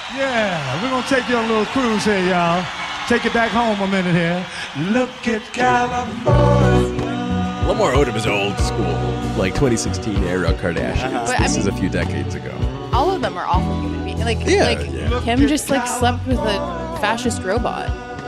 Yeah, we're going to take you on a little cruise here, y'all. Take it back home a minute here. Look at California. Lamar Odom is old school, like 2016 era Kardashians. But, This is a few decades ago. All of them are awful human beings. Like Kim just like slept with a fascist robot.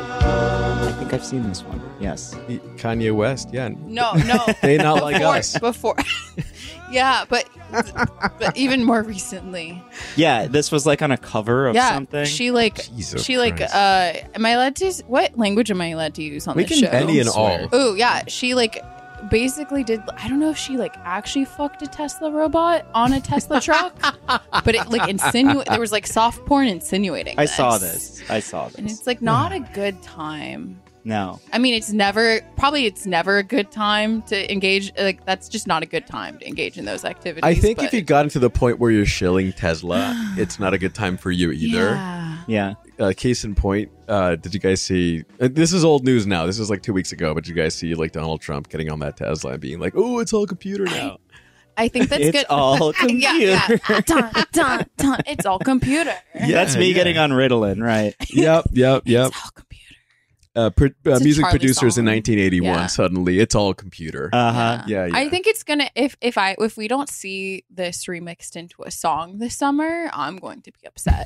I think I've seen this one. Yes. Kanye West, yeah. No. They not like us. Before. Yeah, but even more recently. Yeah, this was like on a cover of something. She like Jesus Christ. Am I allowed to what language am I allowed to use on We this can show? Any and all. Oh, yeah, she like basically did. I don't know if she like actually fucked a Tesla robot on a Tesla truck, but it like there was like soft porn insinuating I this. saw this. And it's like not a good time. No. I mean, it's never a good time to engage. Like, that's just not a good time to engage in those activities. I think but- if you gotten to the point where you're shilling Tesla, it's not a good time for you either. Yeah. Yeah. Case in point, did you guys see? This is old news now. This was like 2 weeks ago, but did you guys see like Donald Trump getting on that Tesla and being like, "Oh, it's all computer now." I think that's It's good. all computer. yeah. Dun. It's all computer. That's me getting on Ritalin, right? Yep. It's all computer. A music Charlie producers in song. 1981. Yeah. Suddenly, it's all computer. Uh-huh. Yeah. I think it's gonna if we don't see this remixed into a song this summer, I'm going to be upset.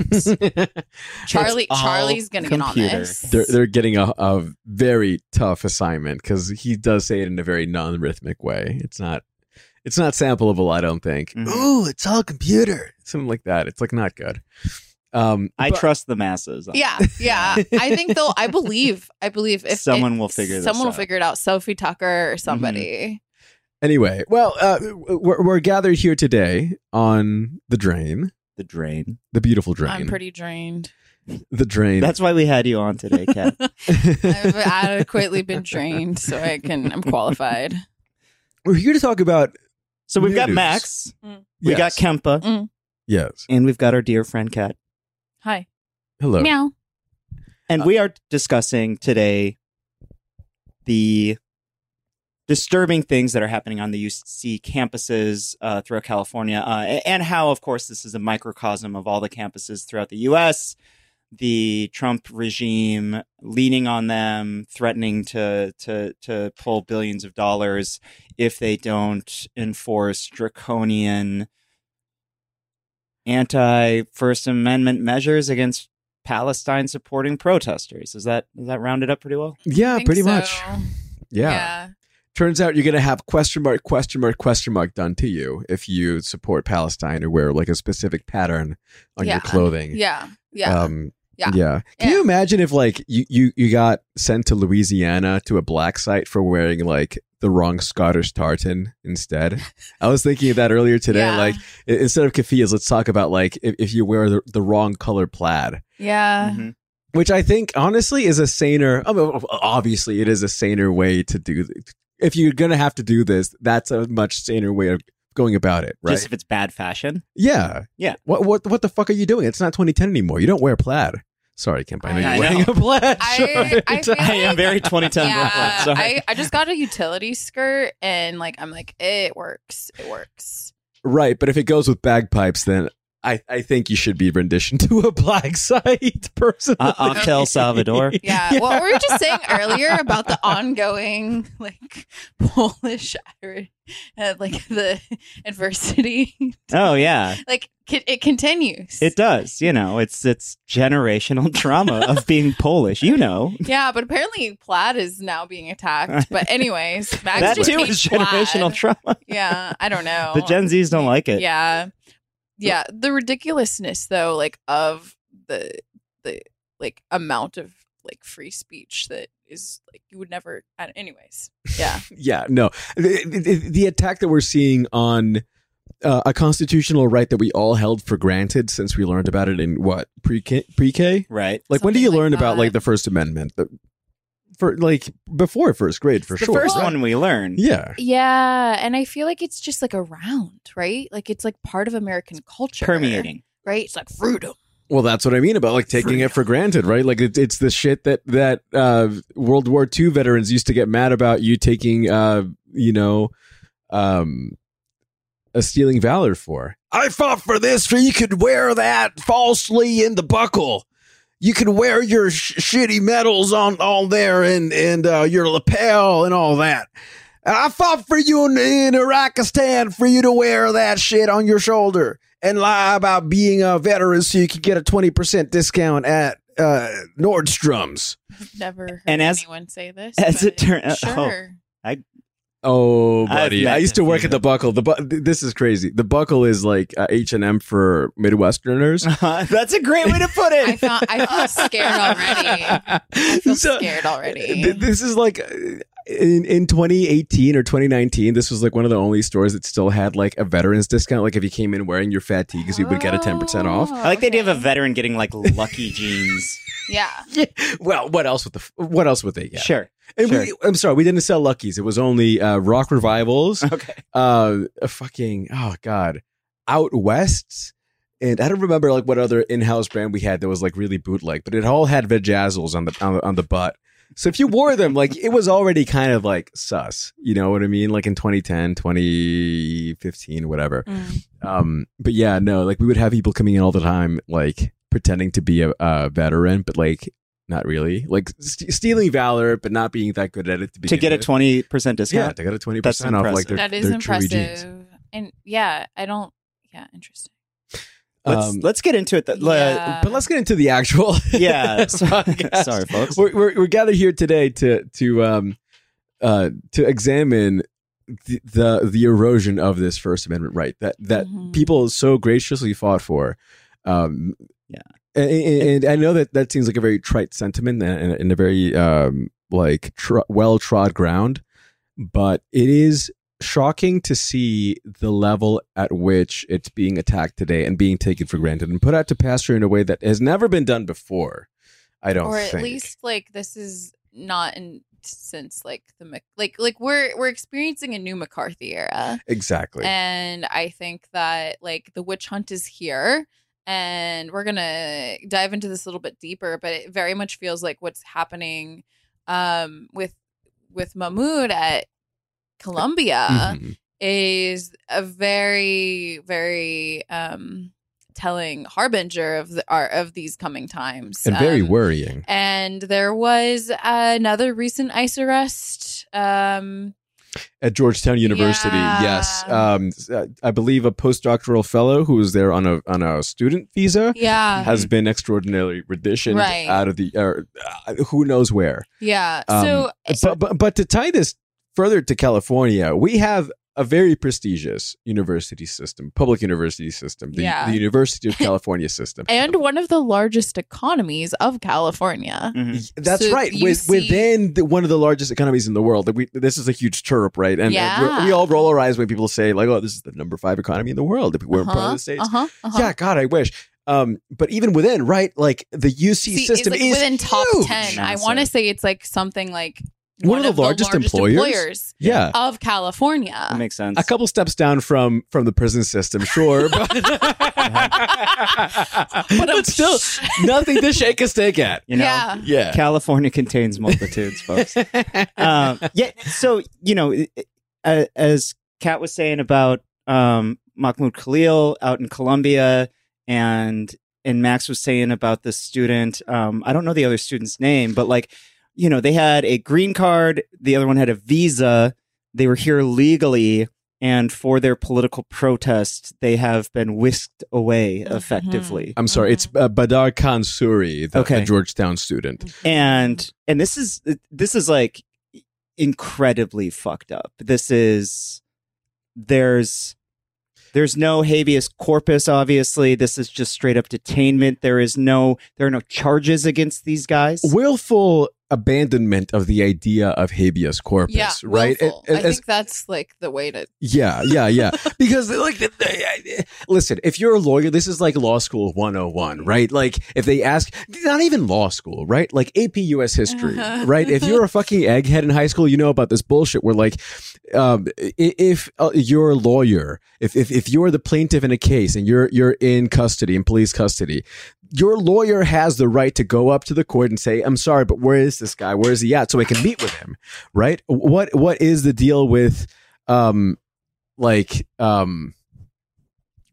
Charlie's gonna get on computer. this. They're getting a very tough assignment because he does say it in a very non-rhythmic way. It's not sampleable, I don't think. Mhm. Oh, it's all computer. Something like that. It's like not good. I but- trust the masses. Yeah. I think they'll. I believe if Someone will figure this someone will out. figure it out. Sophie Tucker or somebody. Anyway, well, we're gathered here today on the drain, The drain. the beautiful drain. I'm pretty drained. The drain. That's why we had you on today, Kat. I've adequately been trained, so I'm qualified. We're here to talk about. So we've got news. Max, we got Yes. Kempa, Yes. and we've got our dear friend Kat. Hi. Hello. Meow. And we are discussing today the disturbing things that are happening on the UC campuses throughout California, and how, of course, this is a microcosm of all the campuses throughout the U.S., the Trump regime leaning on them, threatening to pull billions of dollars if they don't enforce draconian anti-First Amendment measures against Palestine supporting protesters. Is that rounded up pretty well? Yeah, Think pretty so. much. Yeah. Turns out you're going to have question mark done to you if you support Palestine or wear like a specific pattern on your clothing. Yeah. Yeah. Can you imagine if like you got sent to Louisiana to a black site for wearing like the wrong Scottish tartan instead? I was thinking of that earlier today. Yeah. Like instead of keffiyehs, let's talk about like if you wear the wrong color plaid. Yeah. Mhm. Which I think honestly is a saner. I mean, obviously, it is a saner way to do. If you're gonna have to do this, that's a much saner way of going about it, right? Just if it's bad fashion. Yeah. Yeah. What the fuck are you doing? It's not 2010 anymore. You don't wear plaid. Sorry, Kemp. I know I you're wearing know. a plaid I shirt. feel I am like- very 2010 Yeah, reference. Sorry. I just got a utility skirt and like I'm like it works. Right, but if it goes with bagpipes, then I think you should be rendition to a black site, personally. Octel Salvador. Yeah. What were we just saying earlier about the ongoing like Polish Irish, like the adversity? Oh yeah, Like it continues. it does. You know, it's generational trauma of being Polish. You know, Yeah, but apparently plaid is now being attacked. But anyways, Max that just too hates is generational plaid. trauma. Yeah, I don't know. The Gen Zs don't like it. Yeah, the ridiculousness though, like of the like amount of like free speech that is like you would never. Anyways, yeah, Yeah, no. The attack that we're seeing on a constitutional right that we all held for granted since we learned about it in what pre-K? Right. Like when do you Something like learn about that. like the First Amendment? For like before first grade for The sure. first right? one we learned. Yeah. yeah, and I feel like it's just like around, right? Like it's like part of American culture, Permeating. right? It's like freedom. Well, that's what I mean about like taking it for granted, right? Like it's the shit that World War II veterans used to get mad about you taking, stealing valor for. I fought for this so you could wear that falsely in the buckle. You could wear your shitty medals on there and your lapel and all that. I fought for you in Iraqistan for you to wear that shit on your shoulder and lie about being a veteran so you could get a 20% discount at Nordstrom's. I've never heard anyone say this. As it turns out, sure. Oh, buddy! I used to work at the Buckle. This is crazy. The Buckle is like H&M for Midwesterners. That's a great way to put it. I feel scared already. I feel scared already. This is like in 2018 or 2019. This was like one of the only stores that still had like a veterans discount. Like if you came in wearing your fatigues, you would get a 10% off. I like the idea of a veteran getting like lucky jeans. Yeah. Well, what else would they get? Sure. And sure. I'm sorry, we didn't sell Luckies. It was only Rock Revivals. Okay. Out Wests. And I don't remember like what other in-house brand we had that was like really bootleg, but it all had vajazzles on the butt. So if you wore them, like it was already kind of like sus. You know what I mean? Like in 2010, 2015, whatever. But yeah, no, like we would have people coming in all the time, like pretending to be a veteran, but like not really, like stealing valor, but not being that good at it to get a 20% discount. Yeah, to get a 20% off. Like that is impressive. And interesting. Let's get into it. But let's get into the actual. Yeah. Sorry, folks. We're gathered here today to examine the erosion of this First Amendment right that people so graciously fought for. Yeah. And I know that seems like a very trite sentiment and a very well-trod ground, but it is shocking to see the level at which it's being attacked today and being taken for granted and put out to pasture in a way that has never been done before. I don't think. Or at least like this is not since like we're experiencing a new McCarthy era. Exactly. And I think that like the witch hunt is here. And we're going to dive into this a little bit deeper, but it very much feels like what's happening with Mahmoud at Columbia is a very, very telling harbinger of these coming times. And very worrying. And there was another recent ICE arrest at Georgetown University. Yes. I believe a postdoctoral fellow who was there on a student visa has been extraordinarily renditioned out of the who knows where. Yeah. But to tie this further to California, we have a very prestigious university system, public university system, the University of California system. And one of the largest economies of California. That's right. Within one of the largest economies in the world. This is a huge chirp, right? And we all roll our eyes when people say, like, oh, this is the number 5 economy in the world. If we weren't part of the States. Yeah, God, I wish. But even within, right? Like the UC system is within top huge. 10. I want to say it's like something like one of the largest employers of California. That makes sense. A couple steps down from the prison system, sure, but still nothing to shake a stick at. You know? Yeah. California contains multitudes, folks. So as Kat was saying about Mahmoud Khalil out in Colombia, and Max was saying about the student. I don't know the other student's name, but like, they had a green card. The other one had a visa. They were here legally. And for their political protest, they have been whisked away effectively. I'm sorry. It's Badar Khansuri, the Georgetown student. And this is like incredibly fucked up. There's no habeas corpus, obviously. This is just straight up detainment. There are no charges against these guys. Willful abandonment of the idea of habeas corpus, right? I think that's like the way to. Yeah. Because like, listen, if you're a lawyer, this is like law school 101, right? Like if they ask, not even law school, right? Like AP US history, right? If you're a fucking egghead in high school, you know about this bullshit where like, if you're a lawyer, if you're the plaintiff in a case and you're in custody, in police custody, your lawyer has the right to go up to the court and say, I'm sorry, but where is this guy? Where is he at? So I can meet with him, right? What is the deal with,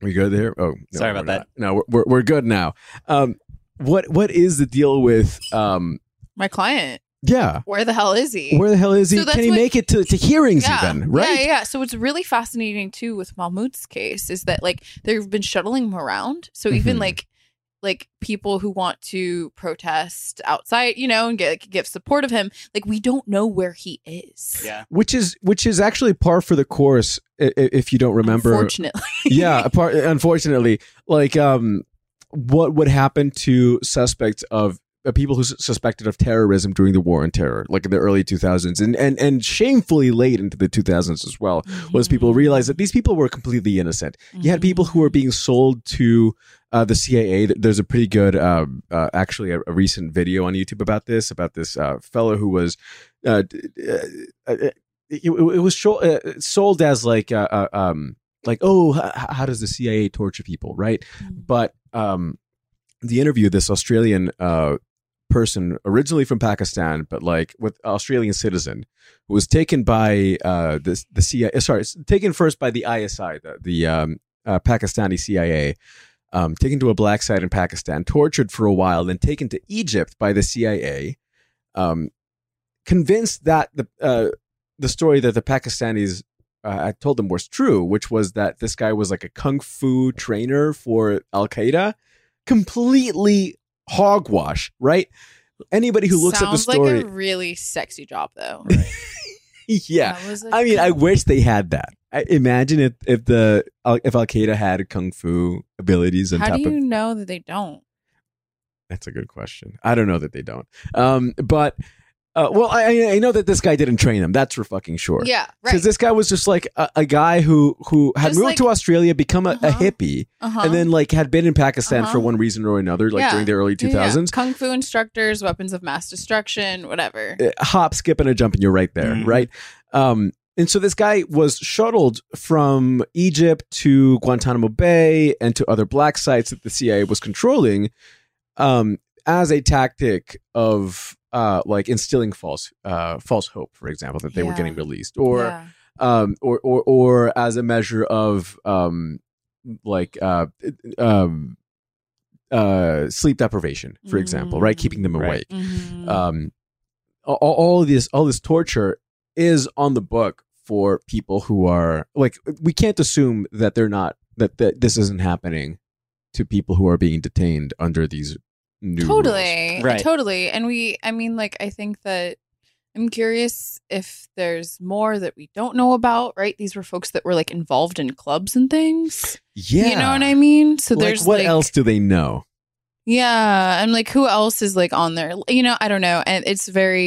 We good there? Oh, no, Sorry about we're that. not. No, we're good now. What is the deal with My client. Yeah. Where the hell is he? Where the hell is he? So that's Can he what- make it to hearings Yeah. even? Right? Yeah. So what's really fascinating too with Mahmoud's case is that like they've been shuttling him around. So even Mhm. like people who want to protest outside, and give support of him, like we don't know where he is. Yeah. Which is actually par for the course if you don't remember. Unfortunately. Yeah, unfortunately, like what would happen to suspects of people who suspected of terrorism during the war on terror, like in the early 2000s and shamefully late into the 2000s as well, was people realized that these people were completely innocent. You had people who were being sold to the CIA. There's a pretty good, actually, a recent video on YouTube about this fellow who was, it was sold as like, oh, how does the CIA torture people, right? But the interview, this Australian person, originally from Pakistan, but like with Australian citizen, who was taken by the CIA. Sorry, taken first by the ISI, the Pakistani CIA. Taken to a black site in Pakistan, tortured for a while, then taken to Egypt by the CIA. Convinced that the story that the Pakistanis I told them was true, which was that this guy was like a kung fu trainer for Al Qaeda. Completely hogwash, right? Anybody who looks at the story, sounds like a really sexy job, though. yeah. That was I mean, I wish they had that. Imagine if Al Qaeda had kung fu abilities on How top do you of. know that they don't? That's a good question. I don't know that they don't. But well, I know that this guy didn't train them. That's for fucking sure. Yeah, right. Because this guy was just like a guy who had Just moved like- to Australia, become a hippie, and then like had been in Pakistan for one reason or another, like during the early 2000s. Kung fu instructors, weapons of mass destruction, whatever. Hop, skip, and a jump, and you're right there, right? And so this guy was shuttled from Egypt to Guantanamo Bay and to other black sites that the CIA was controlling as a tactic of like instilling false hope, for example, that they were getting released, or as a measure of sleep deprivation, for example, right? Keeping them awake. All this torture is on the book for people who are like, we can't assume that they're not, that this isn't happening to people who are being detained under these new rules. Right. Totally. And I think that I'm curious if there's more that we don't know about, right? These were folks that were like involved in clubs and things. Yeah. You know what I mean? So Like, there's what else do they know? Yeah. And like, who else is like on there? I don't know. And it's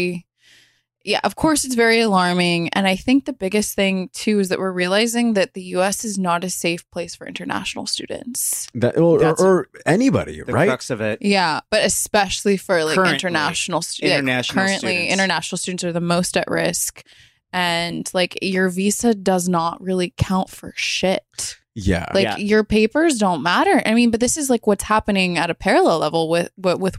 of course it's very alarming. And I think the biggest thing too is that we're realizing that the US is not a safe place for international students. That, or anybody, The right? crux of it. Yeah, but especially for like Currently, international students. international students. International students are the most at risk. And like your visa does not really count for shit. Yeah. Like your papers don't matter. I mean, but this is like what's happening at a parallel level with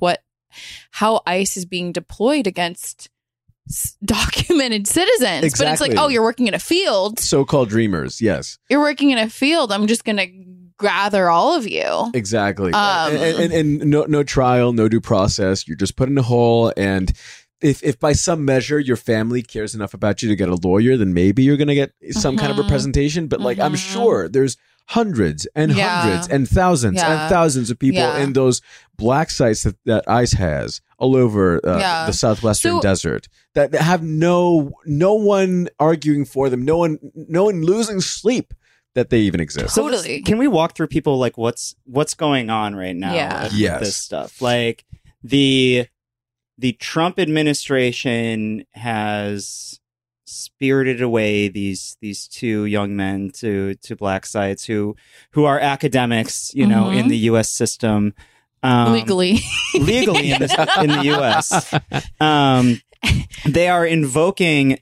how ICE is being deployed against documented citizens. But it's Exactly. like, oh, you're working in a field. So-called dreamers, yes. You're working in a field. I'm just going to gather all of you. Exactly. And no trial, no due process. You're just put in a hole. And if by some measure your family cares enough about you to get a lawyer, then maybe you're going to get some kind of representation. But like, I'm sure there's hundreds and hundreds and thousands of people in those black sites that ICE has all over the southwestern desert that have no one arguing for them, no one losing sleep that they even exist. So Totally. can we walk through people like what's going on right now Yeah. with Yes. this stuff? Like the Trump administration has spirited away these two young men to black sites who are academics, in the U.S. system. Legally. Legally in the U.S. They are invoking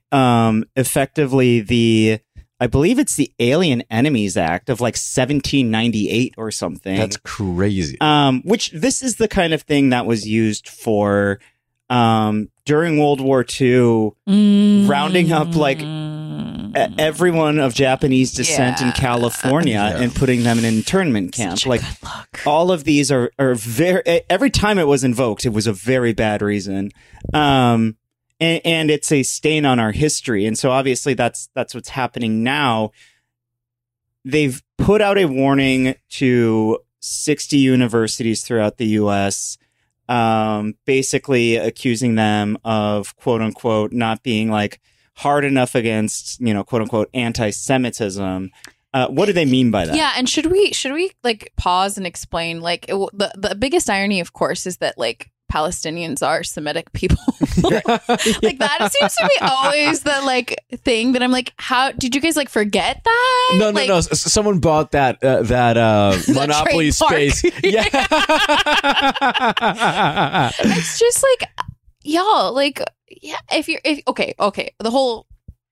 effectively I believe it's the Alien Enemies Act of like 1798 or something. That's crazy. Which this is the kind of thing that was used for during World War II, rounding up like everyone of Japanese descent in California and putting them in an internment camp. Like, all of these are very. Every time it was invoked, it was a very bad reason, and it's a stain on our history. And so, obviously, that's what's happening now. They've put out a warning to 60 universities throughout the U.S., basically accusing them of, quote unquote, not being like hard enough against, quote unquote, anti-Semitism. What do they mean by that? Yeah, and should we like pause and explain? Like, the biggest irony, of course, is that like Palestinians are Semitic people. Like that seems to be always the like thing that I'm like, how did you guys like forget that? No. Someone bought that Monopoly space. Yeah. It's just like, y'all, like, yeah. If okay, the whole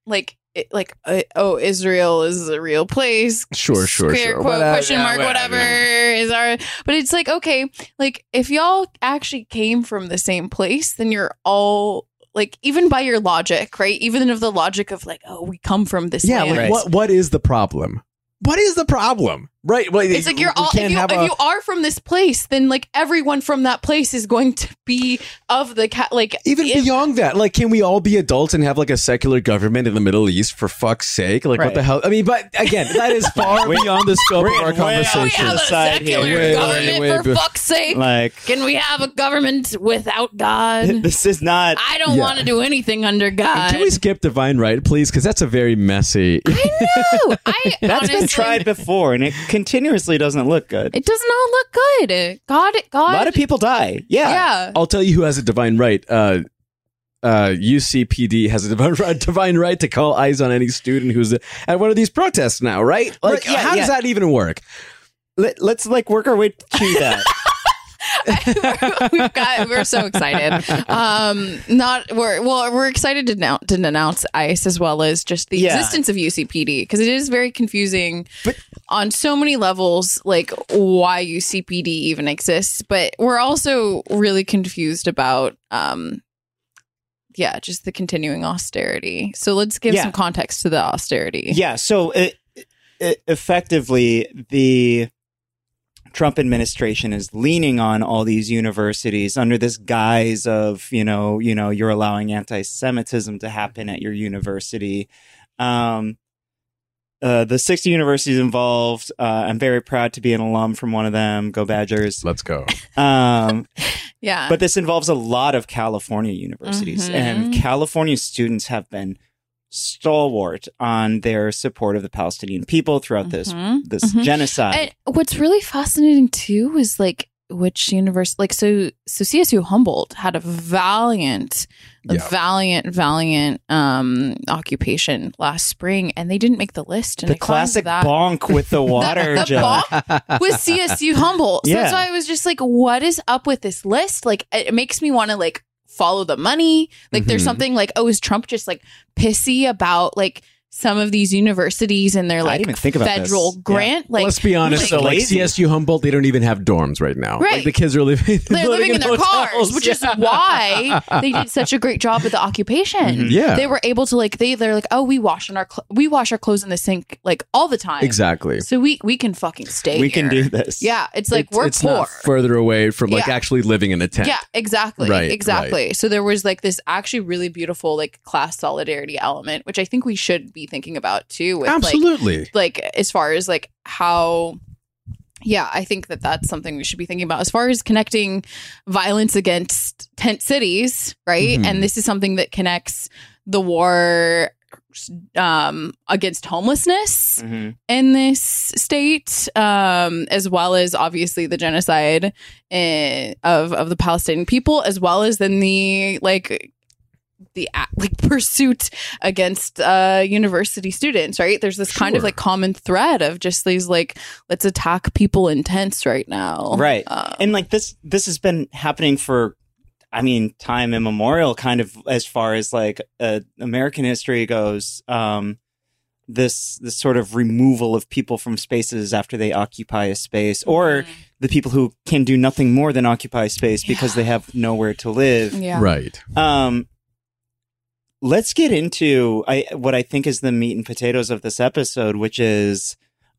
Israel is a real place. Sure. Quote, question mark, whatever is our. But it's like, okay, like if y'all actually came from the same place, then you're all like, even by your logic, right? Even of the logic of like, oh, we come from this land. Like, what is the problem? What is the problem? Right. Well, it's like if you are from this place, then like everyone from that place is going to be of the beyond that. Like, can we all be adults and have like a secular government in the Middle East for fuck's sake? Like, what the hell? I mean, but again, that is far beyond the scope of our conversation. Can we have a secular government for fuck's sake? Like, can we have a government without God? This is not. I don't want to do anything under God. Can we skip divine right, please? Because that's a very messy. I know. That's been tried before, and it continuously doesn't look good. It does not look good. God. A lot of people die. Yeah. I'll tell you who has a divine right. UCPD has a divine right to call eyes on any student who's at one of these protests now, right? Like, how does that even work? Let's like work our way to that. We're so excited. We're excited to announce ICE as well as just the existence of UCPD, because it is very confusing on so many levels, like why UCPD even exists. But we're also really confused about just the continuing austerity. So let's give some context to the austerity. Yeah. So effectively, the Trump administration is leaning on all these universities under this guise of, you're allowing anti-Semitism to happen at your university. The 60 universities involved, I'm very proud to be an alum from one of them. Go Badgers. Let's go. Yeah. But this involves a lot of California universities, and California students have been stalwart on their support of the Palestinian people throughout this genocide. And what's really fascinating too is like which university, like so CSU Humboldt had a valiant occupation last spring, and they didn't make the list. And the classic bonk with the water bonk with CSU Humboldt. So that's why I was just like, what is up with this list? Like, it makes me want to like follow the money. Like there's something like, is Trump just like pissy about like some of these universities and their like federal grant? Like, let's be honest, like CSU Humboldt, they don't even have dorms right now. Right. Like the kids are living in their cars, which is why they did such a great job with the occupation. Yeah. They were able to like, they're like, we wash our clothes in the sink like all the time. Exactly. So we can fucking stay We can do this. Yeah. It's like, we're it's poor. Not further away from like actually living in a tent. Yeah, exactly. Right, exactly. right. So there was like this actually really beautiful like class solidarity element, which I think we should be thinking about too. With, absolutely. Like as far as like how, I think that's something we should be thinking about as far as connecting violence against tent cities, right? And this is something that connects the war against homelessness in this state, as well as obviously the genocide of the Palestinian people, as well as then the pursuit against university students, right? There's this kind of like common thread of just these like, let's attack people in tents right now, right? And like this has been happening for, I mean, time immemorial, kind of as far as like American history goes. This sort of removal of people from spaces after they occupy a space, or the people who can do nothing more than occupy space because they have nowhere to live. Yeah. Right. let's get into what I think is the meat and potatoes of this episode, which is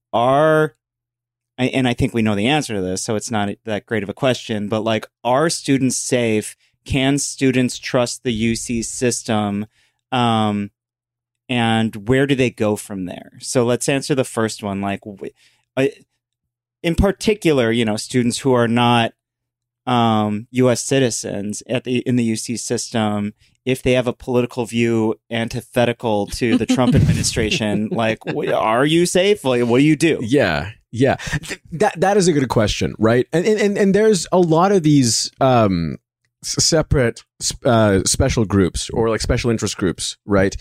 and I think we know the answer to this, so it's not that great of a question, but like, are students safe? Can students trust the UC system? And where do they go from there? So let's answer the first one. Like, in particular, students who are not U.S. citizens in the UC system, if they have a political view antithetical to the Trump administration, like, are you safe? Like, what do you do? Yeah. That is a good question, right? And there's a lot of these separate special groups or like special interest groups, right?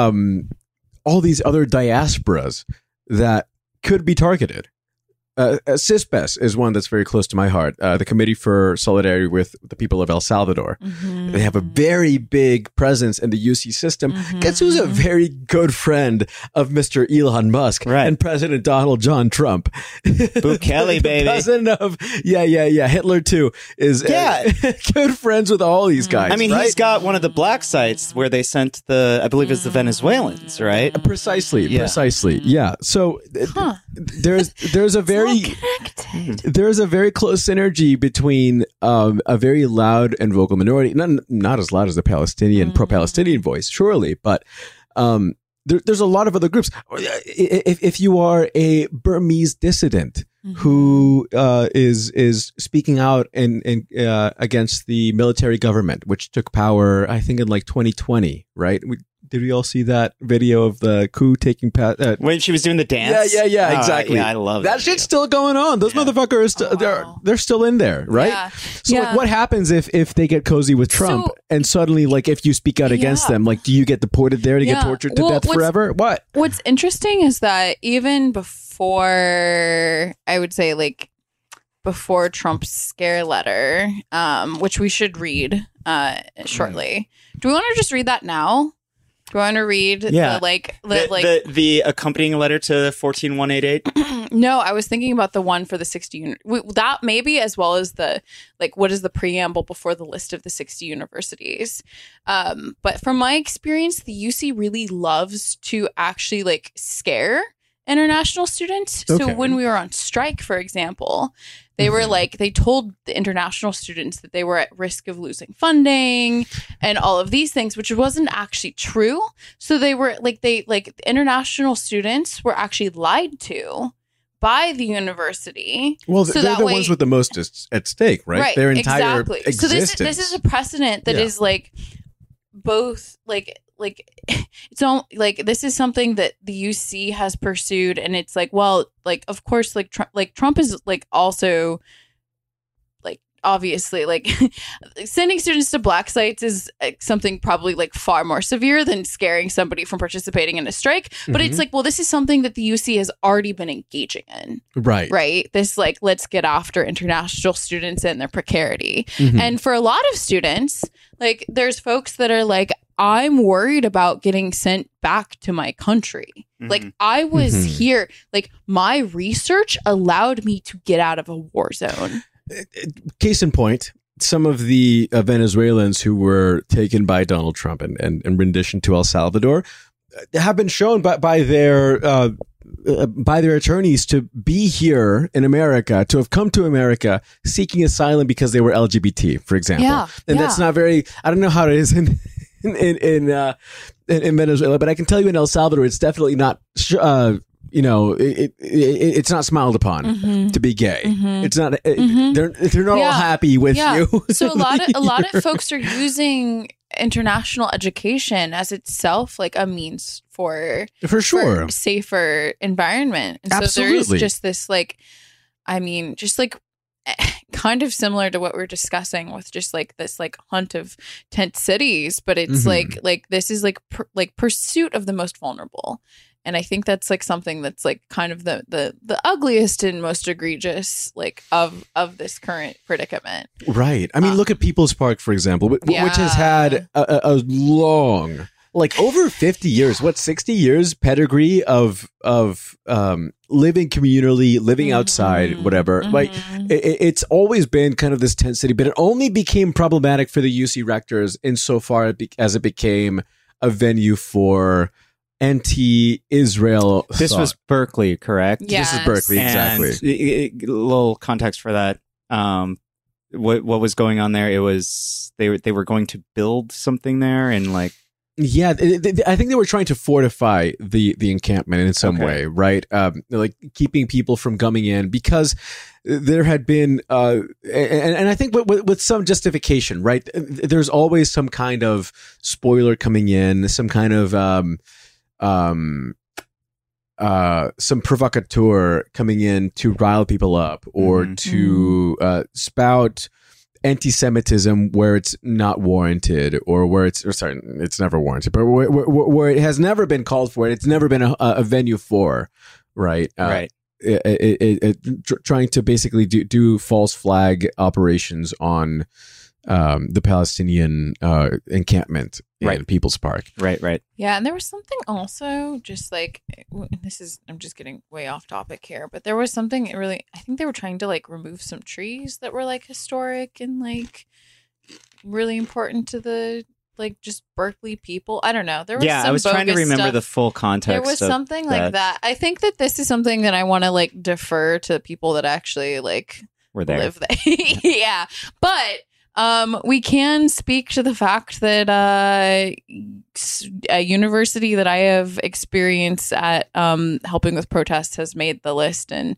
All these other diasporas that could be targeted. CISPES is one that's very close to my heart. The Committee for Solidarity with the People of El Salvador. Mm-hmm. They have a very big presence in the UC system. Mm-hmm. Guess who's a very good friend of Mr. Elon Musk and President Donald John Trump? Bukele, baby. President of, Hitler too, is good friends with all these guys. I mean, right? He's got one of the black sites where they sent I believe it's the Venezuelans, right? Precisely. Yeah. So there's a very there's a very close synergy between a very loud and vocal minority, not as loud as the Palestinian pro-Palestinian voice, surely, but there's a lot of other groups. If you are a Burmese dissident who is speaking out against the military government, which took power, I think, in like 2020, right? Did we all see that video of the coup taking part? When she was doing the dance? Yeah, exactly. Yeah, I love that. That shit's still going on. Those motherfuckers, they're still in there, right? Yeah. So like, what happens if they get cozy with Trump and suddenly, like, if you speak out against them, like, do you get deported there to get tortured to death forever? What? What's interesting is that even before, I would say, like, before Trump's scare letter, which we should read shortly. Do we want to just read that now? Do you want to read the accompanying letter to 14188? No, I was thinking about the one for the 60 that maybe, as well as the what is the preamble before the list of the 60 universities. But from my experience, the UC really loves to actually scare international students. Okay. So when we were on strike, for example, they were they told the international students that they were at risk of losing funding and all of these things, which wasn't actually true. So they were international students were actually lied to by the university. Well, they're the ones with the most at stake, right? Right. Their entire existence. So this is a precedent that is both it's all this is something that the UC has pursued, and it's of course Trump is also obviously sending students to black sites is something probably far more severe than scaring somebody from participating in a strike. But it's this is something that the UC has already been engaging in. Right. This let's get after international students and their precarity. And for a lot of students, there's folks that are I'm worried about getting sent back to my country. I was here. My research allowed me to get out of a war zone. Case in point, some of the Venezuelans who were taken by Donald Trump and rendition to El Salvador have been shown by their attorneys to be here in America, to have come to America seeking asylum because they were LGBT, for example. That's not very. I don't know how it is in Venezuela, but I can tell you in El Salvador, it's definitely not. It's not smiled upon to be gay. It's not. They're not all happy with you. So a lot of folks are using international education as itself a means for sure safer environment. And absolutely. So there's just this kind of similar to what we're discussing with just this hunt of tent cities, but it's this is pursuit of the most vulnerable. And I think that's something that's kind of the ugliest and most egregious of this current predicament. Right. I mean, look at People's Park, for example, which has had a long, over 50 years, 60 years pedigree of living communally, living outside, whatever. It's always been kind of this tent city, but it only became problematic for the UC rectors insofar as it became a venue for anti-Israel. This was Berkeley, correct? Yes. This is Berkeley, exactly. And a little context for that. What was going on there? It was they were going to build something there, and like Yeah, I think they were trying to fortify the encampment in some way, right? Like keeping people from coming in because there had been, and I think with some justification, right? There's always some kind of spoiler coming in, some kind of some provocateur coming in to rile people up or to spout anti-Semitism where it's not warranted, or where it's never warranted, but where it has never been called for, it's never been a venue for, right? Right. Trying to basically do false flag operations on the Palestinian encampment in People's Park. Right. Yeah, and there was something also just like I'm just getting way off topic here, but there was something really, I think they were trying to like remove some trees that were like historic and like really important to the like just Berkeley people. I don't know. There was some I was trying to bogus remember stuff. the full context. There was something like that. I think that this is something that I want to like defer to people that actually like We're there. live there. Yeah, but we can speak to the fact that a university that I have experience at helping with protests has made the list, and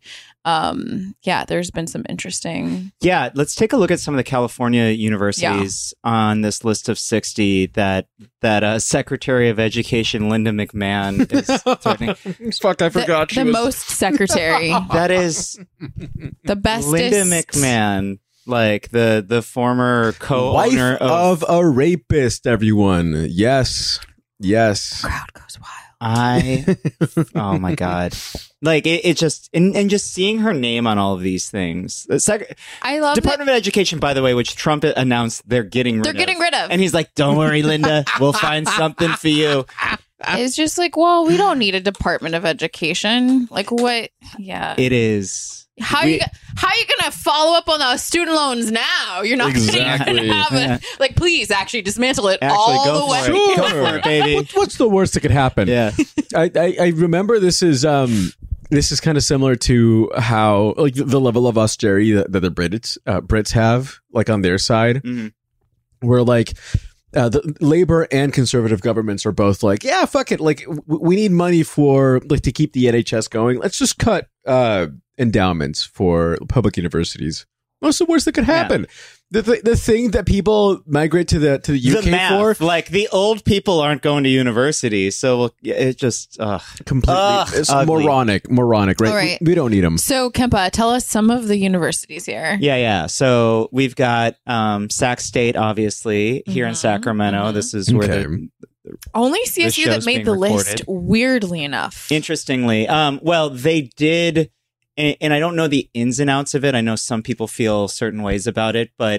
there's been some interesting. Yeah, let's take a look at some of the California universities on this list of 60 that Secretary of Education Linda McMahon is threatening. Fuck, I forgot the most secretary. That is the bestest. Linda McMahon. Like the former co-owner wife of a rapist, everyone. Yes. Crowd goes wild. Oh my God. Like it just, and just seeing her name on all of these things. I love Department of Education, by the way, which Trump announced they're getting rid of. And he's like, don't worry, Linda, we'll find something for you. It's just like, well, we don't need a Department of Education. Like what? Yeah. It is. How you gonna follow up on the student loans now? You're not gonna have it. Like, please, actually dismantle it all the way. Sure. Go for it, baby. What's the worst that could happen? Yeah. I remember this is kind of similar to how like the level of austerity that the Brits have like on their side, where like. The Labor and conservative governments are both like, yeah, fuck it. Like, we need money for like to keep the NHS going. Let's just cut endowments for public universities. What's the worst that could happen? Yeah. The thing that people migrate to the UK for, like the old people aren't going to university, so it just completely it's moronic, right? Right. We don't need them. So Kempa, tell us some of the universities here. Yeah. So we've got Sac State, obviously here in Sacramento. This is where the only CSU that made the list. Weirdly enough, interestingly, well, they did. And I don't know the ins and outs of it. I know some people feel certain ways about it, but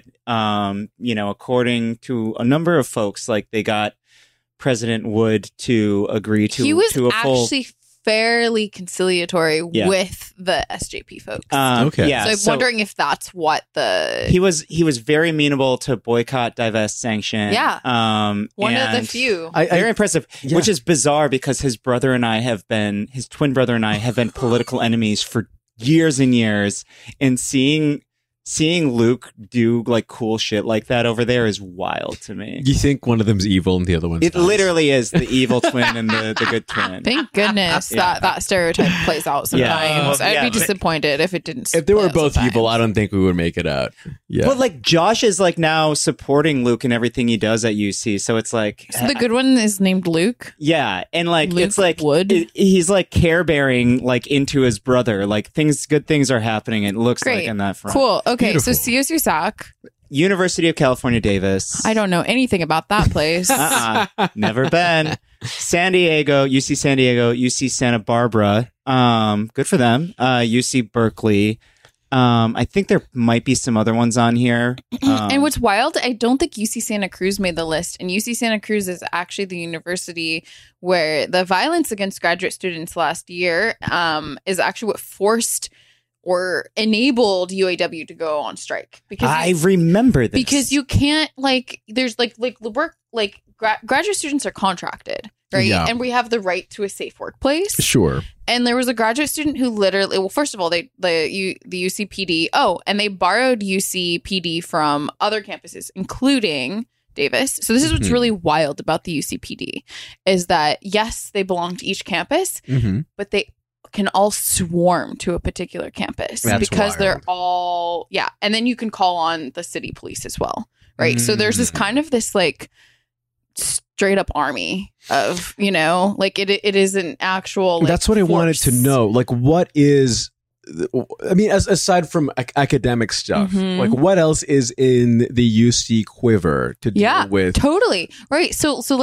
according to a number of folks, like they got President Wood to agree to. He was a actually fairly conciliatory with the SJP folks. Okay, yeah. So I'm wondering if that's what he was very amenable to boycott, divest, sanction. Yeah, one of the few. Very impressive. Yeah. Which is bizarre because his twin brother and I have been political enemies for years and years, and seeing Luke do like cool shit like that over there is wild to me. You think one of them's evil and the other one's it nice. Literally is the evil twin and the good twin. Thank goodness that stereotype plays out sometimes. I'd be disappointed if it didn't. If they were both evil, I don't think we would make it out. Yeah, but like Josh is like now supporting Luke in everything he does at UC, so it's like the good one is named Luke. Yeah, and like Luke it's like Wood. He's like care bearing like into his brother. Like good things are happening. It looks Great. like in that front. Cool. Okay, Beautiful. so CSU SAC. University of California, Davis. I don't know anything about that place. Never been. San Diego, UC San Diego, UC Santa Barbara. Good for them. UC Berkeley. I think there might be some other ones on here. And what's wild, I don't think UC Santa Cruz made the list. And UC Santa Cruz is actually the university where the violence against graduate students last year is actually what forced or enabled UAW to go on strike. Because I remember this. Because you can't there's graduate students are contracted, right? Yeah. And we have the right to a safe workplace. Sure. And there was a graduate student who literally, well, first of all, the UCPD, and they borrowed UCPD from other campuses, including Davis. So this is what's really wild about the UCPD is that, yes, they belong to each campus, but they can all swarm to a particular campus because they're all, and then you can call on the city police as well, right? So there's this kind of this like straight up army of, like it is an actual like, that's what I wanted to know. Like, what is, I mean, aside from academic stuff, like what else is in the UC quiver to deal with? Totally. Right. So at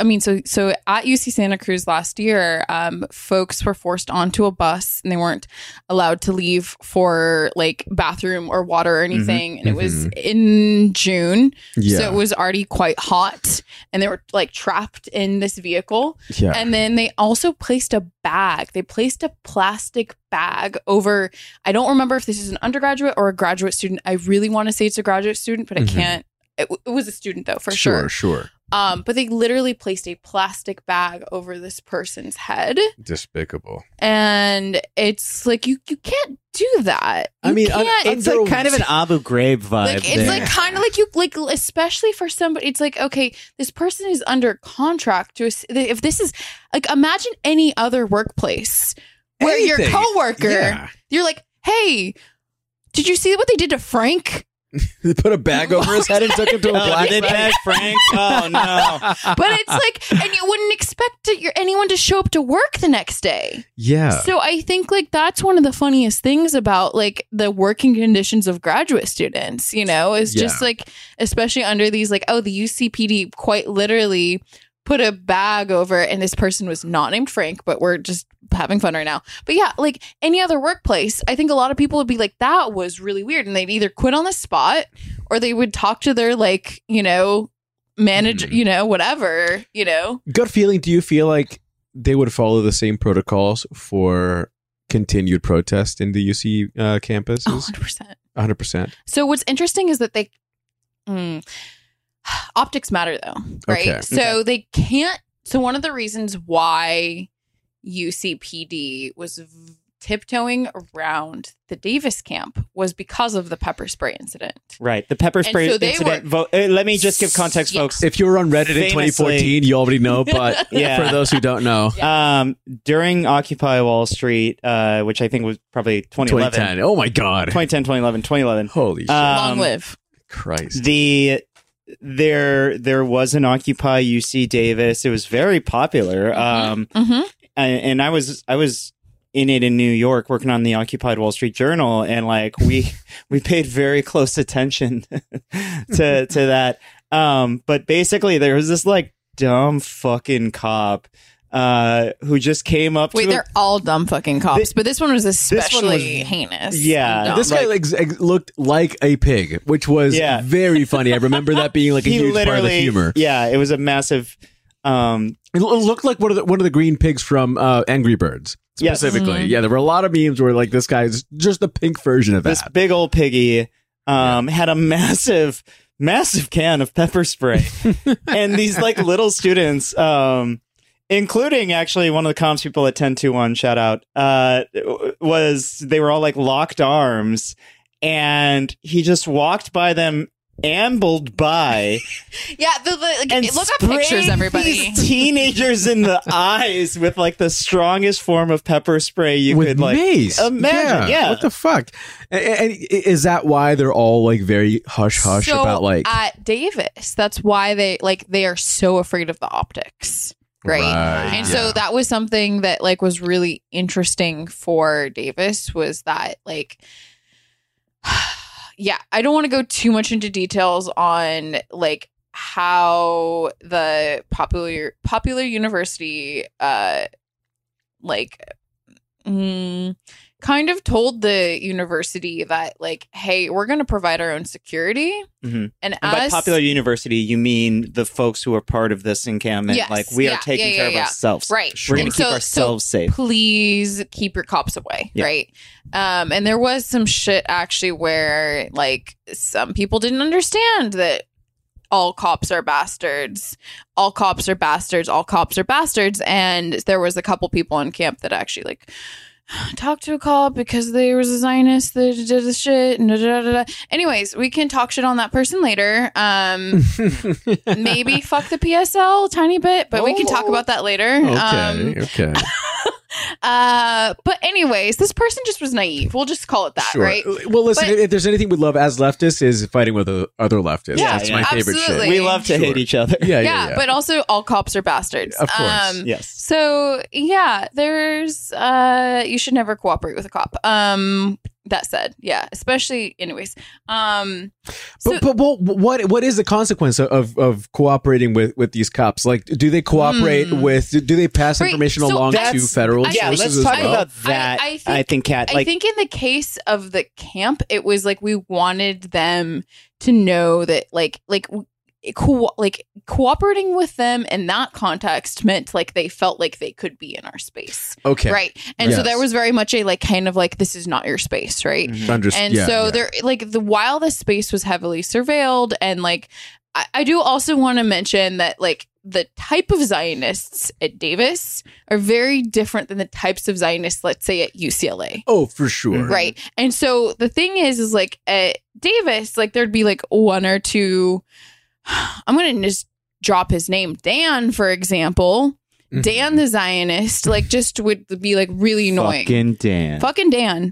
UC Santa Cruz last year, folks were forced onto a bus and they weren't allowed to leave for like bathroom or water or anything. And it was in June. Yeah. So it was already quite hot and they were like trapped in this vehicle. Yeah. And then they also placed a bag. They placed a plastic bag over, I don't remember if this is an undergraduate or a graduate student. I really want to say it's a graduate student, but I can't. It was a student though, for sure. Sure. But they literally placed a plastic bag over this person's head. Despicable. And it's like, you can't do that. It's like kind of an Abu Ghraib vibe. Like, it's like kind of like especially for somebody, it's like, okay, this person is under contract to, if this is like, imagine any other workplace where your coworker, you're like, hey, did you see what they did to Frank? They put a bag over his head and took him to a black bag. Frank? Oh no! But it's like, and you wouldn't expect anyone to show up to work the next day. Yeah. So I think like that's one of the funniest things about like the working conditions of graduate students. Is just like, especially under these like, the UCPD quite literally put a bag over it, and this person was not named Frank, but we're just having fun right now. But yeah, like any other workplace, I think a lot of people would be like, that was really weird. And they'd either quit on the spot or they would talk to their like, manager, whatever, Gut feeling, do you feel like they would follow the same protocols for continued protest in the UC campuses? 100%. 100%. So what's interesting is that they... optics matter though, right? Okay. So they can't. So one of the reasons why UCPD was tiptoeing around the Davis camp was because of the pepper spray incident. Right. The pepper spray incident. Let me just give context, folks. If you were on Reddit in 2014, you already know, but for those who don't know. During Occupy Wall Street, which I think was probably 2011. 2010. Oh my God. 2011. Holy shit. Long live. Christ. There was an Occupy UC Davis. It was very popular. And I was in it in New York working on the Occupied Wall Street Journal, and like we paid very close attention to that. But basically there was this like dumb fucking cop who just came up to they're all dumb fucking cops, but this one was especially heinous. Yeah. This guy looked like a pig, which was very funny. I remember that being like a huge part of the humor. Yeah, it was a massive it looked like one of the green pigs from Angry Birds. Specifically. Yeah, there were a lot of memes where like this guy's just the pink version of that. This big old piggy had a massive can of pepper spray. And these like little students, including actually one of the comms people at 1021, shout out, they were all like locked arms, and he just walked by them, ambled by. Look up pictures, everybody. These teenagers in the eyes with like the strongest form of pepper spray you could like imagine. Yeah. What the fuck? And is that why they're all like very hush about like at Davis? That's why they are so afraid of the optics. Right. And so that was something that like was really interesting for Davis, was that like, I don't want to go too much into details on like how the popular university kind of told the university that like, hey, we're going to provide our own security. And by popular university, you mean the folks who are part of this encampment. Yes, like we are taking care of ourselves. Right. We're going to keep ourselves safe. Please keep your cops away. Yeah. Right. And there was some shit actually where like some people didn't understand that all cops are bastards, all cops are bastards, all cops are bastards. And there was a couple people on camp that actually like talked to a cop because there was a Zionist that did this shit. And anyways, we can talk shit on that person later. Maybe fuck the PSL a tiny bit, but we can talk about that later. Okay. But anyways, this person just was naive. We'll just call it that, Sure. right? Well, listen, But- if there's anything we love as leftists is fighting with other leftists. Yeah, That's my favorite absolutely. shit. We love to Sure. hate each other. Yeah, but also all cops are bastards. Of course. Yes. So yeah, there's you should never cooperate with a cop. That said, yeah, especially anyways. So But what is the consequence of cooperating with these cops? Like, do they cooperate with? Do they pass Right, information so along to that's- federal Yeah, sources let's as talk well? about that. I think, Kat, I think in the case of the camp, it was like we wanted them to know that cooperating with them in that context meant like they felt like they could be in our space, Okay, right? And so Yes. there was very much a like kind of like this is not your space, right? And so there like while the space was heavily surveilled, and like I do also want to mention that like the type of Zionists at Davis are very different than the types of Zionists, let's say, at UCLA. Oh, for sure. Right. And so the thing is like at Davis, like there'd be like one or two, I'm going to just drop his name, Dan, for example. Mhm. Dan the Zionist, like just would be like really annoying. Fucking Dan.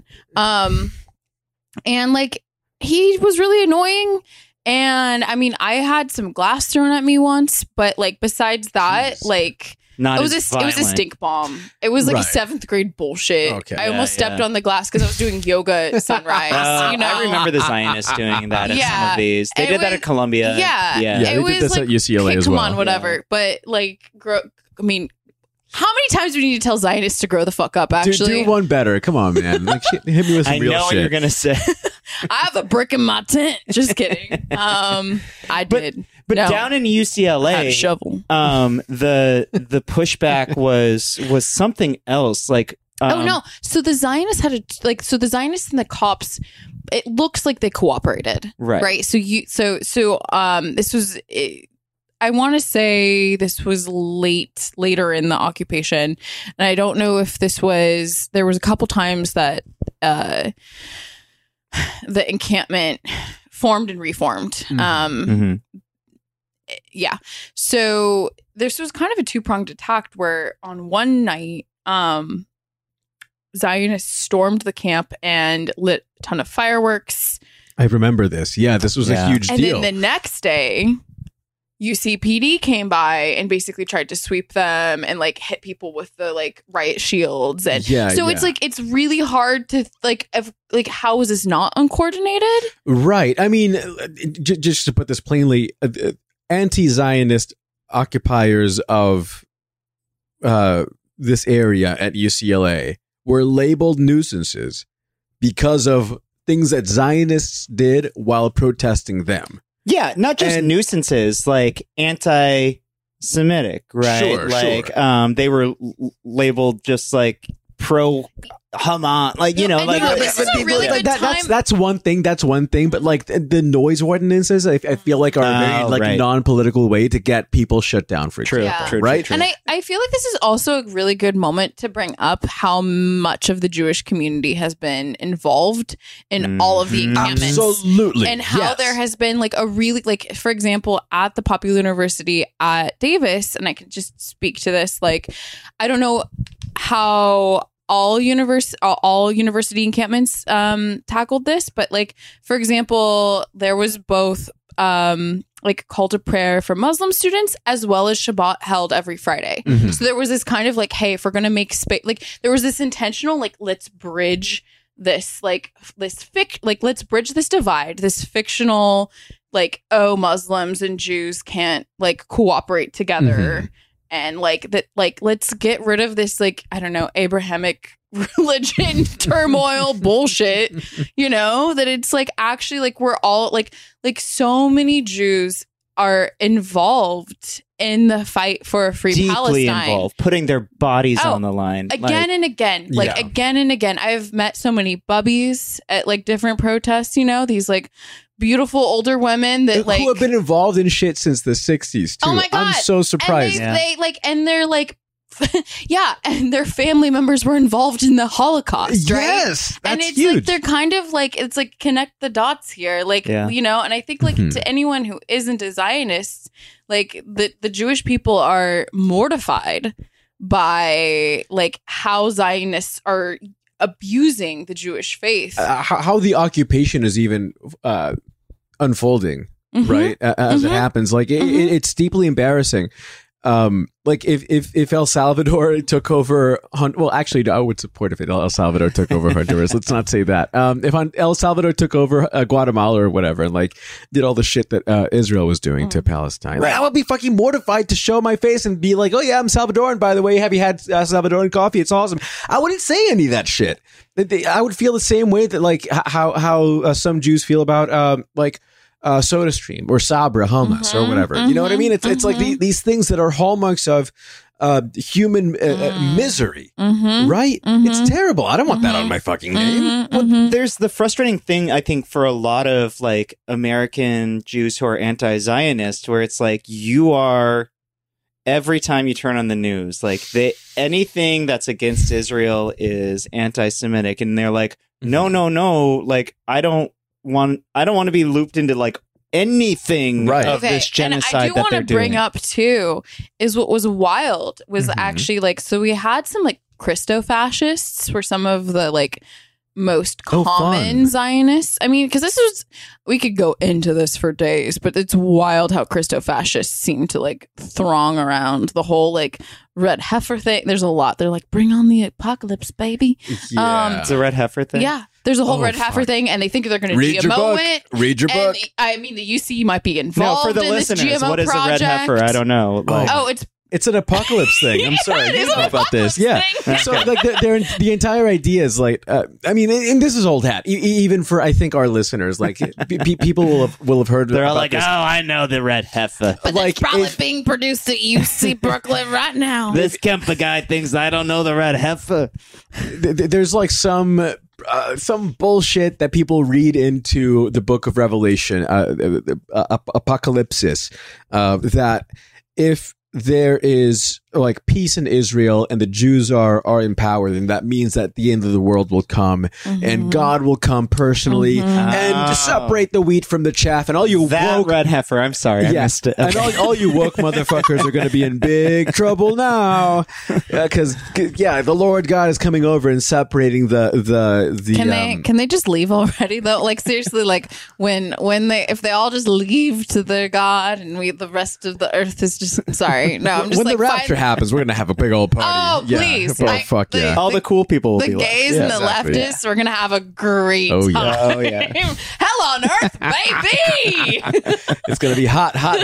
And like he was really annoying. And I mean, I had some glass thrown at me once, but like besides that, Jeez. like Not it was as a violent. stink bomb. It was like Right. a 7th grade bullshit. Okay. I almost Yeah, stepped yeah. on the glass because I was doing yoga at sunrise. you know, I remember the Zionists doing that at some Yeah. of these. They It did that was- at Columbia. Yeah. Yeah, It they was did this like, at UCLA okay, as come well. on, whatever. But like, I mean, how many times do we need to tell Zionists to grow the fuck up? Actually, do one better. Come on, man. Like, hit me with some I real know what shit. you're gonna say. I have a brick in my tent. Just kidding. I did. But No. down in I had a UCLA, shovel. the pushback was something else. Like, Oh no! So the Zionists had so the Zionists and the cops. It looks like they cooperated, Right. So this was. I want to say this was later in the occupation, and I don't know if this was. There was a couple times that the encampment formed and reformed. Mhm. Yeah. So this was kind of a two-pronged attack where on one night, Zionists stormed the camp and lit a ton of fireworks. I remember this. Yeah, this was a Yeah. huge And deal. then the next day, UCPD came by and basically tried to sweep them and like hit people with the like riot shields. And Yeah, so yeah. it's like, it's really hard to how is this not uncoordinated? Right. I mean, just to put this plainly, anti-Zionist occupiers of this area at UCLA were labeled nuisances because of things that Zionists did while protesting them. Yeah, not just And- nuisances, like anti-Semitic, right? Sure, like, sure. they were labeled just like pro-Hamas, like, you know, And like you know, this is a really good time. That's one thing. That's one thing. But like the noise ordinances, I feel like are a very Oh, like right. non-political way to get people shut down. For true, Yeah. true, Right? true, And I feel like this is also a really good moment to bring up how much of the Jewish community has been involved in all of the Mhm. encampments. Absolutely. And how Yes. there has been like a really like, for example, at the Popular University at Davis, and I can just speak to this, like I don't know how all university encampments tackled this, but like for example, there was both like call to prayer for Muslim students as well as Shabbat held every Friday. Mhm. So there was this kind of like, hey, if we're gonna make space, like there was this intentional like let's bridge this let's bridge this divide, this fictional like, oh, Muslims and Jews can't like cooperate together. And like that, like, let's get rid of this, like, I don't know, Abrahamic religion turmoil bullshit, you know, that it's like actually like we're all like so many Jews are involved in the fight for a free deeply Palestine. involved, putting their bodies Oh, on the line. Again and again, like Yeah. again and again. I've met so many bubbies at like different protests, you know, these like beautiful older women that like who have been involved in shit since the 60s too. Oh my God. I'm so surprised. And they're like yeah, and their family members were involved in the Holocaust, right? Yes, and that's it's huge. like they're kind of like it's like connect the dots here, like you know. And I think like to anyone who isn't a Zionist, like the Jewish people are mortified by like how Zionists are abusing the Jewish faith, how the occupation is even unfolding, right? As it happens, like it's deeply embarrassing. Like if El Salvador took over, well, actually, I would support if El Salvador took over Honduras. Let's not say that. If El Salvador took over Guatemala or whatever, and like did all the shit that Israel was doing to Palestine, like, I would be fucking mortified to show my face and be like, "Oh yeah, I'm Salvadoran, by the way. Have you had Salvadoran coffee? It's awesome." I wouldn't say any of that shit. I would feel the same way that like how some Jews feel about like. SodaStream or Sabra hummus or whatever. You know what I mean? It's like these things that are hallmarks of human misery, right? It's terrible. I don't want that on my fucking name. Well, there's the frustrating thing, I think, for a lot of like American Jews who are anti-Zionist, where it's like you are every time you turn on the news, like anything that's against Israel is anti-Semitic, and they're like, no, like I don't want to be looped into like anything of this genocide and I do that they're want to bring doing. up too is what was wild was actually like, so we had some like Christo-fascists were some of the like most common Zionists. I mean, because we could go into this for days, but it's wild how Christo-fascists seem to like throng around the whole like red heifer thing. There's a lot. They're like, bring on the apocalypse, baby. Yeah. It's a red heifer thing. Yeah. There's a whole red heifer thing, and they think they're going to GMO it. Read your book. I mean, the UC might be involved. No, for the in listeners, this GMO what is project. a red heifer? I don't know. Like, It's an apocalypse thing. I'm sorry. it is an about this. apocalypse Yeah. thing. So like the entire idea is like, I mean, and this is old hat. Even for I think our listeners, like people will have heard. they're all about like, this. "Oh, I know the red heifer." But like, it's probably being produced at UC Brooklyn right now. This Kemper guy thinks I don't know the red heifer. There's like some bullshit that people read into the Book of Revelation, Apocalypsis, that if there is like peace in Israel and the Jews are in power, then that means that the end of the world will come and God will come personally and separate the wheat from the chaff, and all you woke red heifer. I'm sorry, I missed it. And all you woke motherfuckers are going to be in big trouble now, because the Lord God is coming over and separating the. Can they just leave already though? Like seriously, like if they all just leave to their God and the rest of the earth is just sorry. No, I'm just when like the rapture happens, we're gonna have a big old party. Oh, please. Oh, fuck yeah. All the cool people will the be gays Yeah, and the exactly. leftists, we're gonna have a great Oh, time. yeah. Oh, yeah. Hell on earth, baby. It's gonna be hot, hot,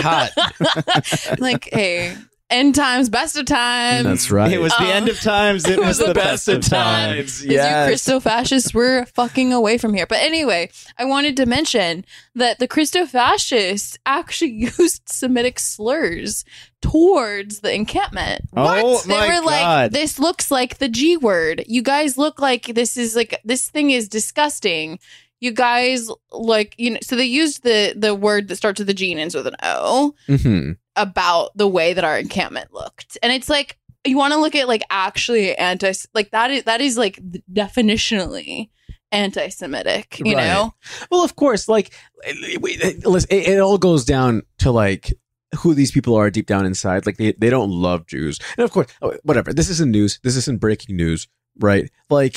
hot. Like, hey, end times, best of times. That's right. It was the end of times. It was the best of Because times. you Christo-fascists were fucking away from here. But anyway, I wanted to mention that the Christo-fascists actually used Semitic slurs towards the encampment. Oh, They my were like, God. this looks like the G word. You guys look like this thing is disgusting. You guys like, so they used the word that starts with a G and ends with an O. About the way that our encampment looked. And it's like, you want to look at like actually that is like definitionally anti-Semitic, you know? Well, of course, like, listen, it all goes down to like who these people are deep down inside. Like they don't love Jews. And of course, whatever. This isn't news. This isn't breaking news. Right, like wait,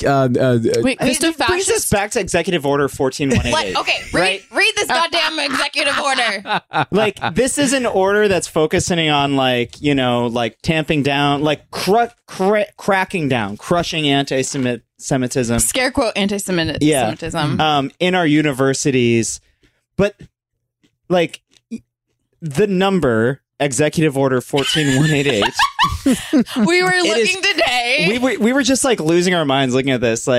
It brings us back to Executive Order 14188. Okay, right? read this goddamn executive order. Like, this is an order that's focusing on like tamping down, like cracking down, crushing anti-Semitism. Scare quote anti-Semitism. In our universities, but like the number Executive Order 14188. We were looking today. We were just like losing our minds looking at this.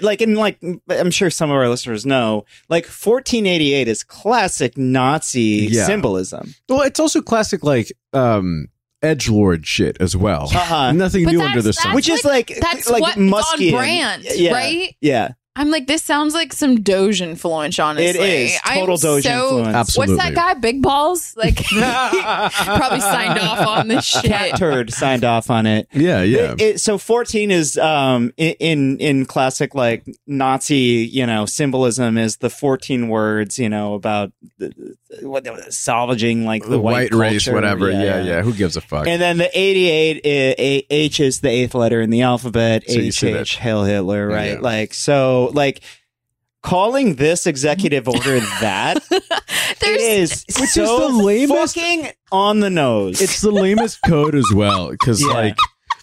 I'm sure some of our listeners know, like 1488 is classic Nazi symbolism. Well, it's also classic like edgelord shit as well. Uh-huh. Nothing But new under the sun. Which is like that's like what's Muskian. on brand, right? Yeah. I'm like, this sounds like some Doge influence, honestly. It is total Doge influence. Absolutely. What's that guy, Big Balls? Like, he probably signed off on this shit. Turd signed off on it. Yeah. So 14 is in classic like Nazi, symbolism is the 14 words, about salvaging like the white race, culture. whatever. Yeah. Who gives a fuck? And then the 88 H is the 8th letter in the alphabet. So you see that. H, Hail Hitler, right? Yeah. Like, so like calling this executive order that is Which so is the lamest fucking on the nose. It's the lamest code as well, because like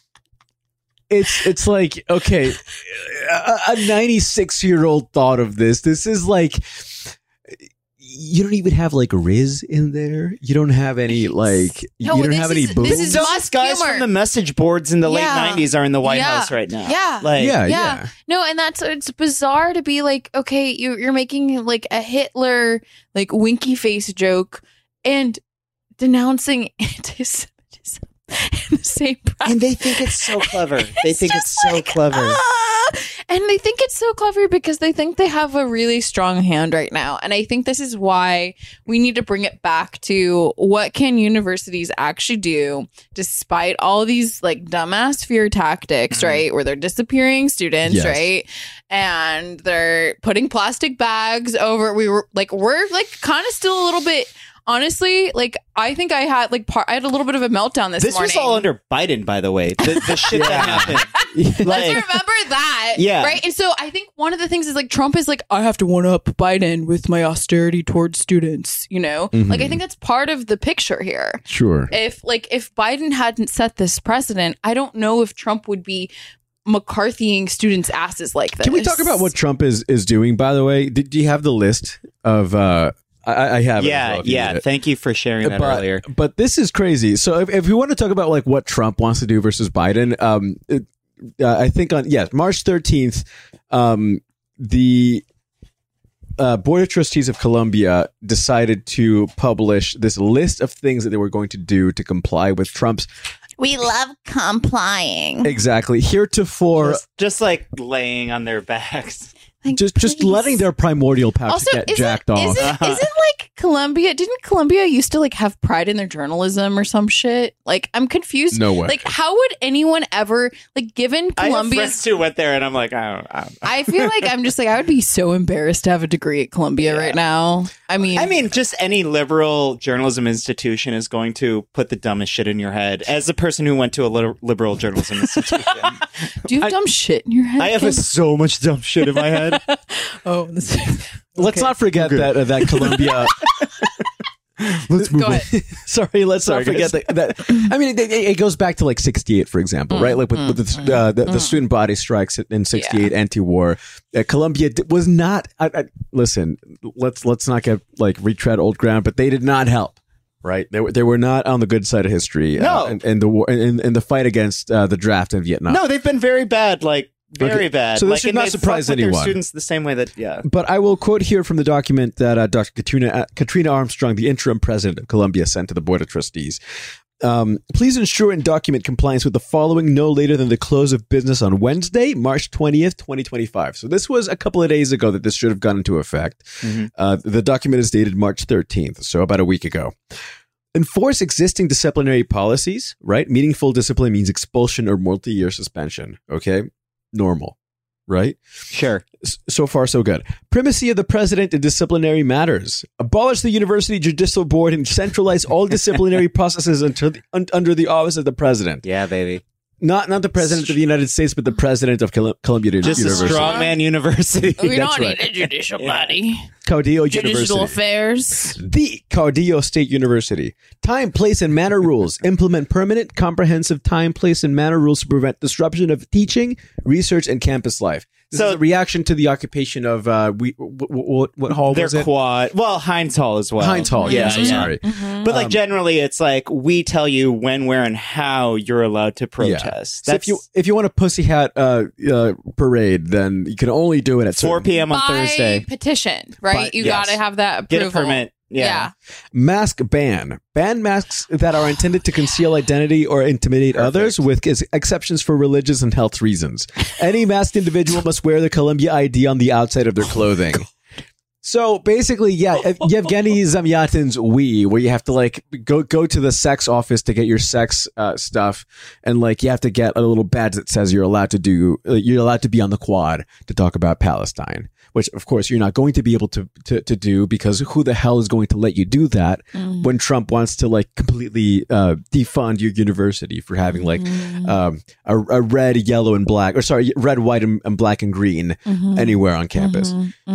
it's like, okay, a 96-year-old thought of this. This is like, you don't even have like Riz in there. You don't have any like, No, you don't this have any is- boobs. this is Those Musk guys humor. from the message boards in the late Yeah. 90s are in the White Yeah. House right now. Yeah. Like, yeah. No, and it's bizarre to be like, okay, you're making like a Hitler like winky face joke and denouncing anti-Semitism in the same breath. and they think it's so clever. They think it's just so like, clever. And they think it's so clever because they think they have a really strong hand right now. And I think this is why we need to bring it back to what can universities actually do despite all these like dumbass fear tactics, right? Where they're disappearing students, Yes. right? And they're putting plastic bags over. We're kind of still a little bit. Honestly, like I think I had I had a little bit of a meltdown this This morning. was all under Biden, by the way. The shit that happened. Let's Like, remember that. Yeah. Right. And so I think one of the things is like Trump is like, I have to one up Biden with my austerity towards students, Like I think that's part of the picture here. Sure. If Biden hadn't set this precedent, I don't know if Trump would be McCarthying students' asses like this. Can we talk about what Trump is doing, by the way? Do you have the list of I have it as well, if you need it. Thank you for sharing that earlier. But this is crazy. So if we want to talk about like what Trump wants to do versus Biden, I think March 13th, the Board of Trustees of Columbia decided to publish this list of things that they were going to do to comply with Trump's We love complying. exactly heretofore Just like laying on their backs. Like, just please. letting their primordial pouch Also, get jacked off. Isn't like Columbia? Didn't Columbia used to like have pride in their journalism or some shit? Like, I'm confused. No way. Like, how would anyone ever like given I have Columbia's? friends who went there, and I'm like, I don't. I feel like I'm just like I would be so embarrassed to have a degree at Columbia right now. I mean, just any liberal journalism institution is going to put the dumbest shit in your head. As a person who went to a liberal journalism institution, do you have dumb shit in your head? I have Kim? so much dumb shit in my head. Oh, this Let's not forget that Columbia. Let's move Go on. ahead. Sorry, let's not forget that. I mean, it goes back to like '68, for example, right? Like with the student body strikes in '68, anti-war. Columbia was not. Listen, let's not get like retread old ground, but they did not help. Right, they were not on the good side of history. No. in the war, in the fight against the draft in Vietnam. No, they've been very bad. Like very bad. So this like, should and not they surprise fuck with their anyone. students the same way that But I will quote here from the document that Dr. Katrina Armstrong, the interim president of Columbia, sent to the Board of Trustees. Please ensure and document compliance with the following no later than the close of business on Wednesday, March 20th, 2025. So this was a couple of days ago that this should have gone into effect. The document is dated March 13th, so about a week ago. Enforce existing disciplinary policies, right? Meaningful discipline means expulsion or multi-year suspension, okay? Normal, right? Sure. So far, so good. Primacy of the president in disciplinary matters. Abolish the university judicial board and centralize all disciplinary processes under the office of the president. Yeah, baby. Not the president of the United States, but the president of Columbia Just University. a strongman university. we That's don't right. need a judicial body. Caudillo Judicial University. affairs. The Caudillo State University. Time, place, and manner rules. Implement permanent, comprehensive time, place, and manner rules to prevent disruption of teaching, research, and campus life. This is a reaction to the occupation of what hall Their was it? quad. Well, Heinz Hall as well. Heinz Hall. Yeah, so sorry. But like generally, it's like we tell you when, where, and how you're allowed to protest. So if you want a pussy hat parade, then you can only do it at 4 p.m. on By Thursday. petition, right? You Yes. got to have that Get approval. a permit. Yeah. Mask ban. Ban masks that are intended to conceal identity or intimidate others with exceptions for religious and health reasons. Any masked individual must wear the Columbia ID on the outside of their clothing. So basically, yeah, Yevgeny Zamyatin's "We," where you have to like go to the sex office to get your sex stuff, and like you have to get a little badge that says you're allowed to be on the quad to talk about Palestine, which of course you're not going to be able to do, because who the hell is going to let you do that when Trump wants to like completely defund your university for having like a red, yellow, and black, or sorry, red, white, and black and green anywhere on campus.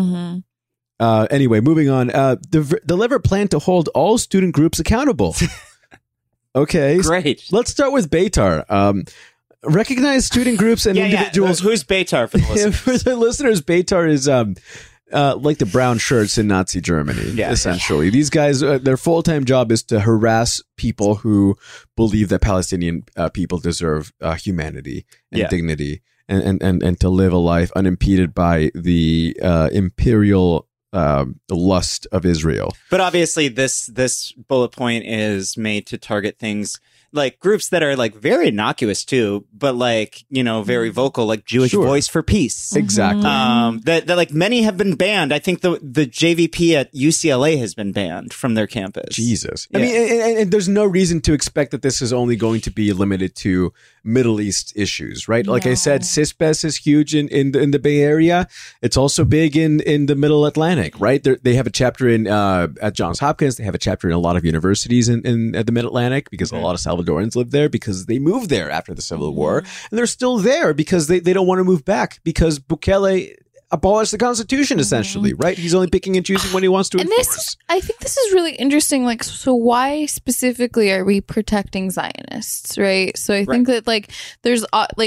Anyway, moving on. Deliver plan to hold all student groups accountable. Okay, great. Let's start with Beitar. Recognize student groups and individuals. Who's Beitar for the listeners? For the listeners, Beitar is like the brown shirts in Nazi Germany. Essentially, these guys, their full-time job is to harass people who believe that Palestinian people deserve humanity and dignity, and to live a life unimpeded by the imperial lust of Israel. But obviously this bullet point is made to target things like groups that are like very innocuous too, but like, you know, very vocal, like Jewish Voice for Peace. Exactly. That like many have been banned. I think the JVP at UCLA has been banned from their campus. Jesus. I mean, and there's no reason to expect that this is only going to be limited to Middle East issues, right? Like I said, CISPES is huge in the Bay Area. It's also big in the Middle Atlantic, right? They have a chapter at Johns Hopkins. They have a chapter in a lot of universities in the Mid Atlantic, because a lot of Salvadorans live there because they moved there after the Civil War, and they're still there because they don't want to move back, because Bukele abolished the Constitution essentially, right? He's only picking and choosing when he wants to enforce. I think this is really interesting. Like, so why specifically are we protecting Zionists, right? So I think that like there's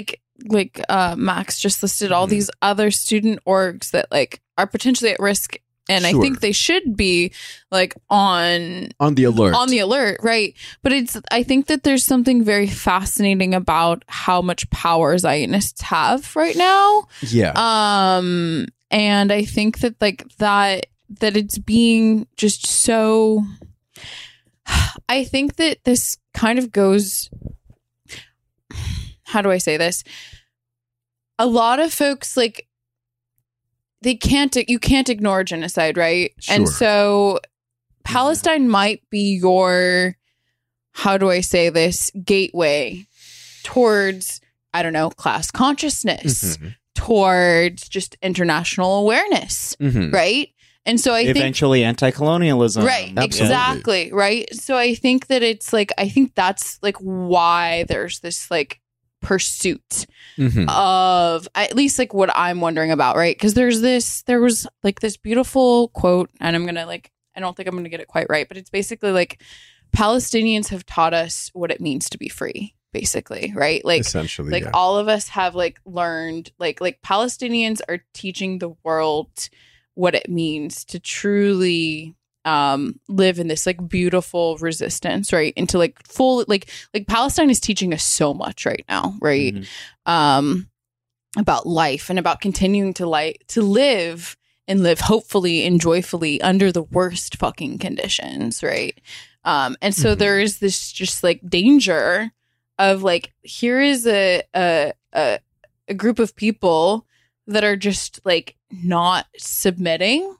Max just listed all these other student orgs that like are potentially at risk. And I think they should be like on the alert, right? But I think that there's something very fascinating about how much power Zionists have right now. Yeah. And I think that like that it's being just so. I think that this kind of goes. How do I say this? A lot of folks like. You can't ignore genocide, right? Sure. And so Palestine might be your, how do I say this, gateway towards, I don't know, class consciousness, towards just international awareness, right? And so I think eventually anti-colonialism. Right, exactly, right? So I think that it's like, I think that's like why there's this like pursuit of at least like what I'm wondering about, right? Because there was like this beautiful quote, and I'm gonna like, I don't think I'm gonna get it quite right, but it's basically like Palestinians have taught us what it means to be free, basically, right? Like essentially, like all of us have like learned like Palestinians are teaching the world what it means to truly live in this like beautiful resistance, right? Into like full like Palestine is teaching us so much right now, right? About life and about continuing to live and live hopefully and joyfully under the worst fucking conditions, right? And so there is this just like danger of like, here is a group of people that are just like not submitting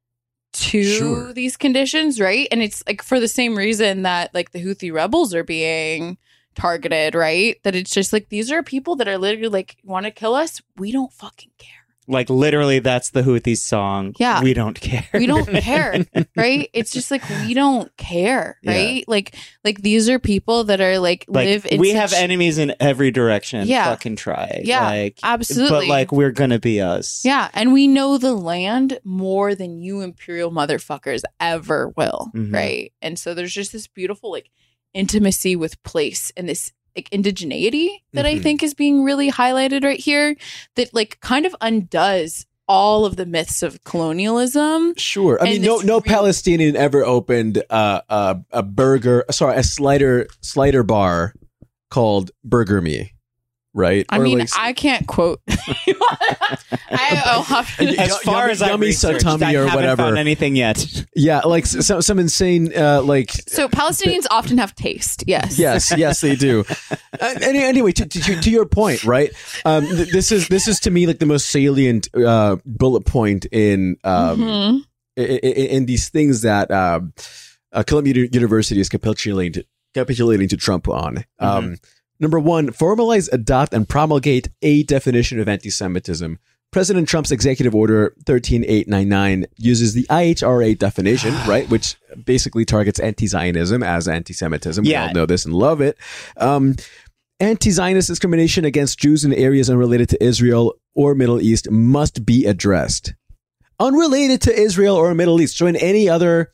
to these conditions, right? And it's like for the same reason that like the Houthi rebels are being targeted, right? That it's just like, these are people that are literally like, want to kill us, we don't fucking care. Like literally that's the Houthis song. Yeah. We don't care. We don't care, right? It's just like, we don't care, right? Like these are people that are like live in we have enemies in every direction. Yeah. Fucking try. Yeah, like, absolutely. But like, we're gonna be us. Yeah, and we know the land more than you imperial motherfuckers ever will, right? And so there's just this beautiful like intimacy with place and this like indigeneity that I think is being really highlighted right here, that like kind of undoes all of the myths of colonialism. Sure. I mean, no Palestinian ever opened a slider bar called Burger Me. right? I Or mean, like- I can't quote. I'll have to. Yeah. As far as I Yummy researched, Satami I or haven't whatever. found anything yet. yeah, like some insane like. So Palestinians often have taste. Yes. Yes, they do. Anyway, to your point, right? This is to me like the most salient bullet point in these things that Columbia University is capitulating to Trump on. Number one, formalize, adopt, and promulgate a definition of anti-Semitism. President Trump's Executive Order 13899 uses the IHRA definition, right, which basically targets anti-Zionism as anti-Semitism. We all know this and love it. Anti-Zionist discrimination against Jews in areas unrelated to Israel or Middle East must be addressed. Unrelated to Israel or Middle East. So in any other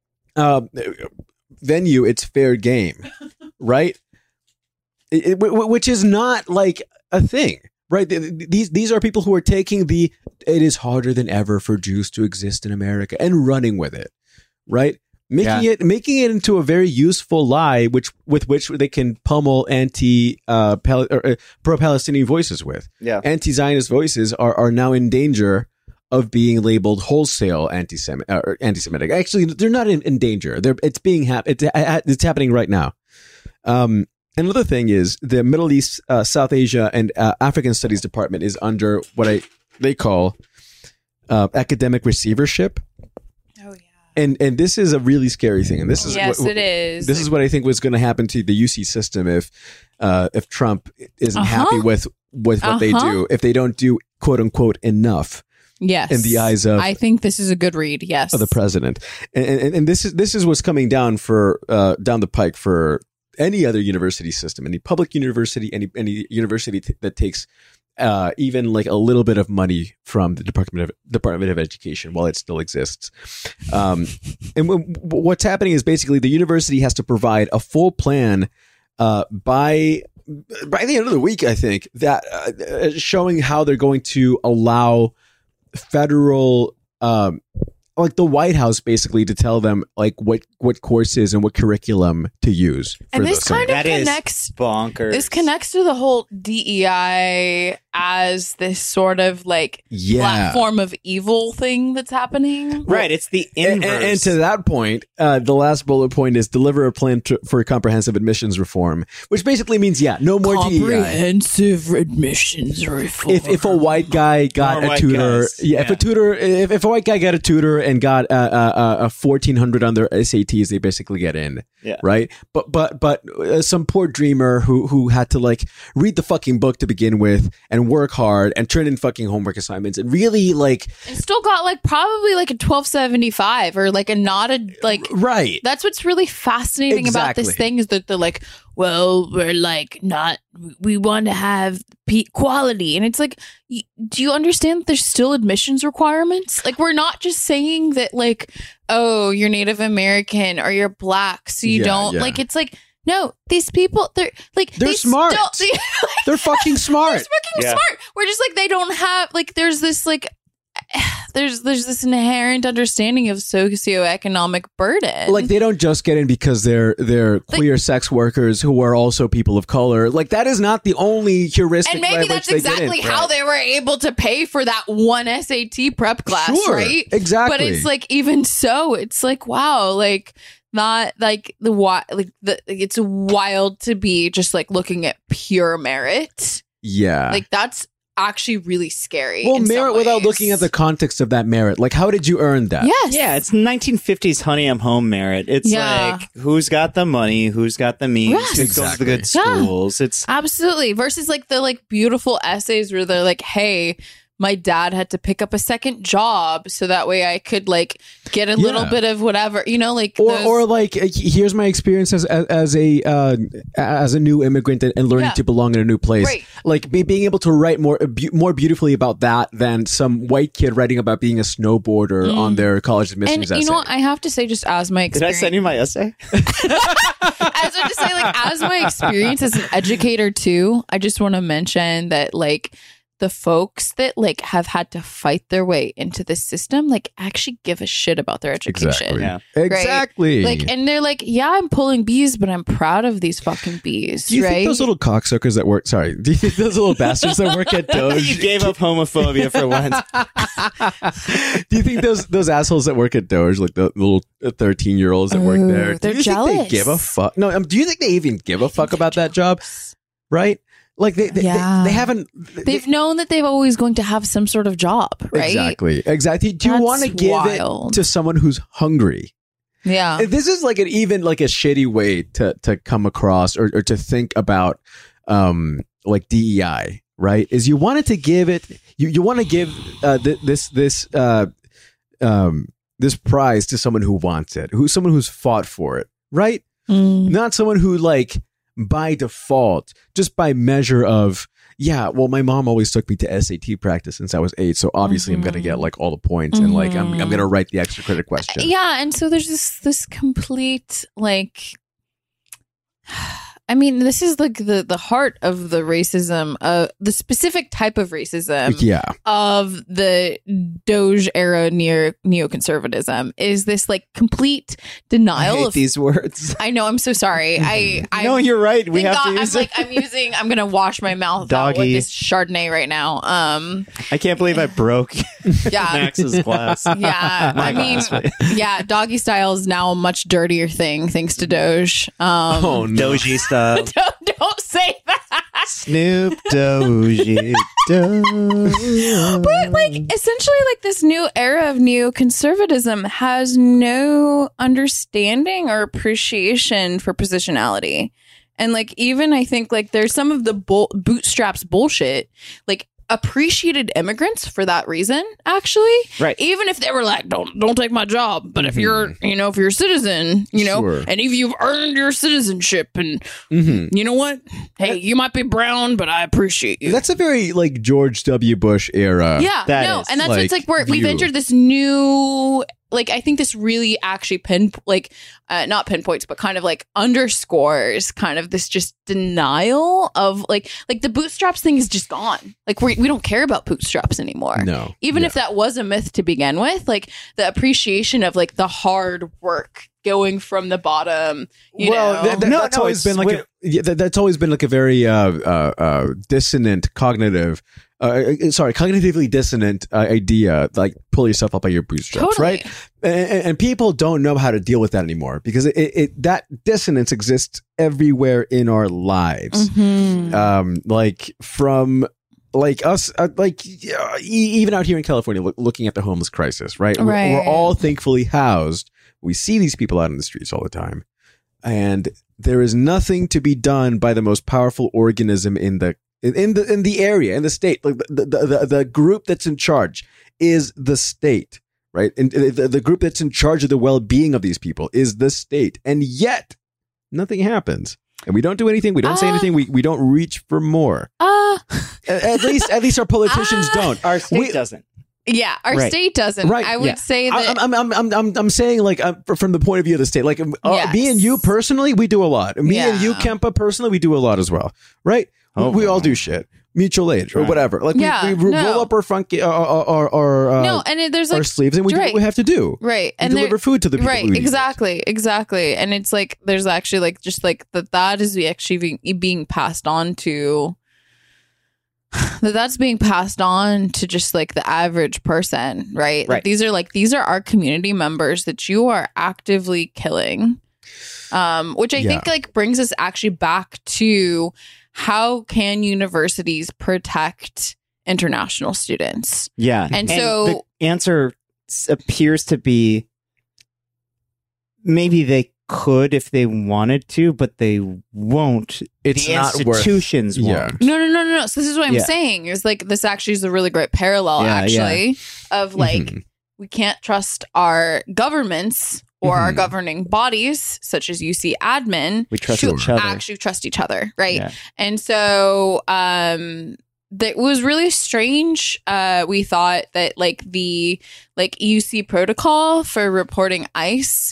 venue, it's fair game, right? Which is not like a thing, right? These are people who are taking it is harder than ever for Jews to exist in America and running with it, right? Making it into a very useful lie, with which they can pummel pro-Palestinian voices with. Yeah. Anti-Zionist voices are now in danger of being labeled wholesale anti-Semitic. Actually, they're not in danger. It's happening right now. Another thing is the Middle East, South Asia, and African Studies Department is under what they call academic receivership. Oh yeah. And this is a really scary thing. And this is it is. This is what I think was going to happen to the UC system if Trump isn't happy with what they do, if they don't do quote unquote enough. Yes. In the eyes of, I think this is a good read. Yes. Of the president, and this is what's coming down down the pike for any other university system, any public university, any university that takes even like a little bit of money from the Department of Education while it still exists. And what's happening is basically the university has to provide a full plan by the end of the week, I think, that showing how they're going to allow federal like the White House basically to tell them like what courses and what curriculum to use. And this kind of connects bonkers. This connects to the whole DEI as this sort of like platform of evil thing that's happening. Right. It's the inverse. And to that point, the last bullet point is deliver a plan for comprehensive admissions reform, which basically means, no more DEI. Comprehensive admissions reform. If a white guy got a tutor, if a white guy got a tutor and got a 1400 on their SATs, they basically get in. Yeah. Right. But some poor dreamer who had to like read the fucking book to begin with and work hard and turn in fucking homework assignments and really like and still got like probably like a 1275 or like a not a like right. That's what's really fascinating about this thing is that they're like, well, we're like we want to have quality, and it's like, do you understand that there's still admissions requirements? Like, we're not just saying that like, oh, you're Native American or you're black, so you don't like. It's like, no, these people, they're smart. They're fucking smart. They're fucking smart. We're just like, they don't have like, there's this like, there's this inherent understanding of socioeconomic burden. Like they don't just get in because they're queer sex workers who are also people of color. Like that is not the only heuristic. And maybe that's exactly how they were able to pay for that one SAT prep class, right? Exactly. But it's like, even so, it's like, wow, like not like it's wild to be just like looking at pure merit. Yeah. Like that's actually really scary. Well, merit without looking at the context of that merit. Like, how did you earn that? Yes. Yeah, it's 1950s Honey, I'm Home merit. It's like, who's got the money? Who's got the means? Yes. Who's goes to the good schools? It's absolutely versus like the like beautiful essays where they're like, hey, my dad had to pick up a second job so that way I could like get a little bit of whatever, you know, like or like here's my experience as a new immigrant and learning to belong in a new place. Right. Like being able to write more beautifully about that than some white kid writing about being a snowboarder on their college admissions essay. You know what? I have to say, just as my experience. Did I send you my essay? I was just say, like, as my experience as an educator too, I just want to mention that like the folks that like have had to fight their way into the system like actually give a shit about their education. Exactly. Yeah. Exactly. Like, and they're like, yeah, I'm pulling bees, but I'm proud of these fucking bees. do you right? think those little cocksuckers that work? Sorry, do you think those little bastards that work at You Doge? gave up homophobia for once. Do you think those assholes that work at Doge, like the little 13-year-olds that work there, do they're you think they jealous. give a fuck? No, do you think they even give a fuck about that job? Right? Like they Yeah. haven't. They've known that they've always going to have some sort of job, right? Exactly. Do you That's want to give wild. it to someone who's hungry? Yeah. This is like a shitty way to come across or to think about like DEI, right? Is you wanted to give it you want to give this prize to someone who wants it, someone who's fought for it, right? Not someone who like by default, just by measure of, yeah, well, my mom always took me to SAT practice since I was 8, so obviously I'm gonna get like all the points and like I'm gonna write the extra credit question. Yeah, and so there's this complete like I mean, this is like the heart of the racism, the specific type of racism Yeah. of the Doge era neoconservatism is this like complete denial I hate of these words. I know, I'm so sorry. No, you're right. We thank have God, to use it. I'm gonna wash my mouth out with Doggy. this Chardonnay right now. I can't believe I broke Yeah. Max's glass. Yeah, I mean, yeah, doggy style is now a much dirtier thing thanks to Doge. Oh no. Doji style. Don't say that. Snoop Doji. But like essentially like this new era of neoconservatism has no understanding or appreciation for positionality. And like even I think like there's some of the bootstraps bullshit like appreciated immigrants for that reason actually, Right. even if they were like don't take my job, but if you're if you're a citizen, Sure. and if you've earned your citizenship and you know what, hey, you might be brown but I appreciate you. That's a very like George W. Bush era. Yeah, That no, is, and that's like, it's like we've view. entered this new like I think this really actually not pinpoints but kind of like underscores kind of this just denial of like the bootstraps thing is just gone. Like we don't care about bootstraps anymore. No. Even Yeah. if that was a myth to begin with, like the appreciation of like the hard work going from the bottom. You know? That's always been like that's always been like a very dissonant cognitive. Cognitively dissonant idea, like pull yourself up by your bootstraps, Totally. right? And people don't know how to deal with that anymore because that dissonance exists everywhere in our lives. Like from like us, even out here in California, looking at the homeless crisis, right? Right. We're all thankfully housed. We see these people out in the streets all the time, and there is nothing to be done by the most powerful organism in the area, in the state. Like the group that's in charge is the state, right? And the group that's in charge of the well-being of these people is the state, and yet nothing happens. And we don't do anything. We don't say anything. We don't reach for more. At least our politicians don't. Our state doesn't. Yeah, our Right. state doesn't. Right, I would say that I'm saying like from the point of view of the state, like Yes. me and you personally, we do a lot. Me and you, Yeah. Kempa, personally, we do a lot as well, right? Oh, we all do shit, mutual aid or Right. whatever. Like Yeah, we no. roll up our funky no, and there's our like sleeves and we do what right. we have to do. right, We and there- deliver food to the people. right, who need it. exactly, and it's like there's actually like just like that is actually being passed on to. That's being passed on to just like the average person, right? Like, Right. these are our community members that you are actively killing, which I think like brings us actually back to how can universities protect international students? Yeah. And so- the answer appears to be maybe they could if they wanted to, but they won't. It's the not worth- institutions Yeah. won't. No. So this is what I'm Yeah. saying is like this actually is a really great parallel Yeah, actually of like Mhm. we can't trust our governments or our Mhm. governing bodies such as UC admin We trust to each other. actually trust each other, right? Yeah. And so that was really strange. We thought that like the UC protocol for reporting ICE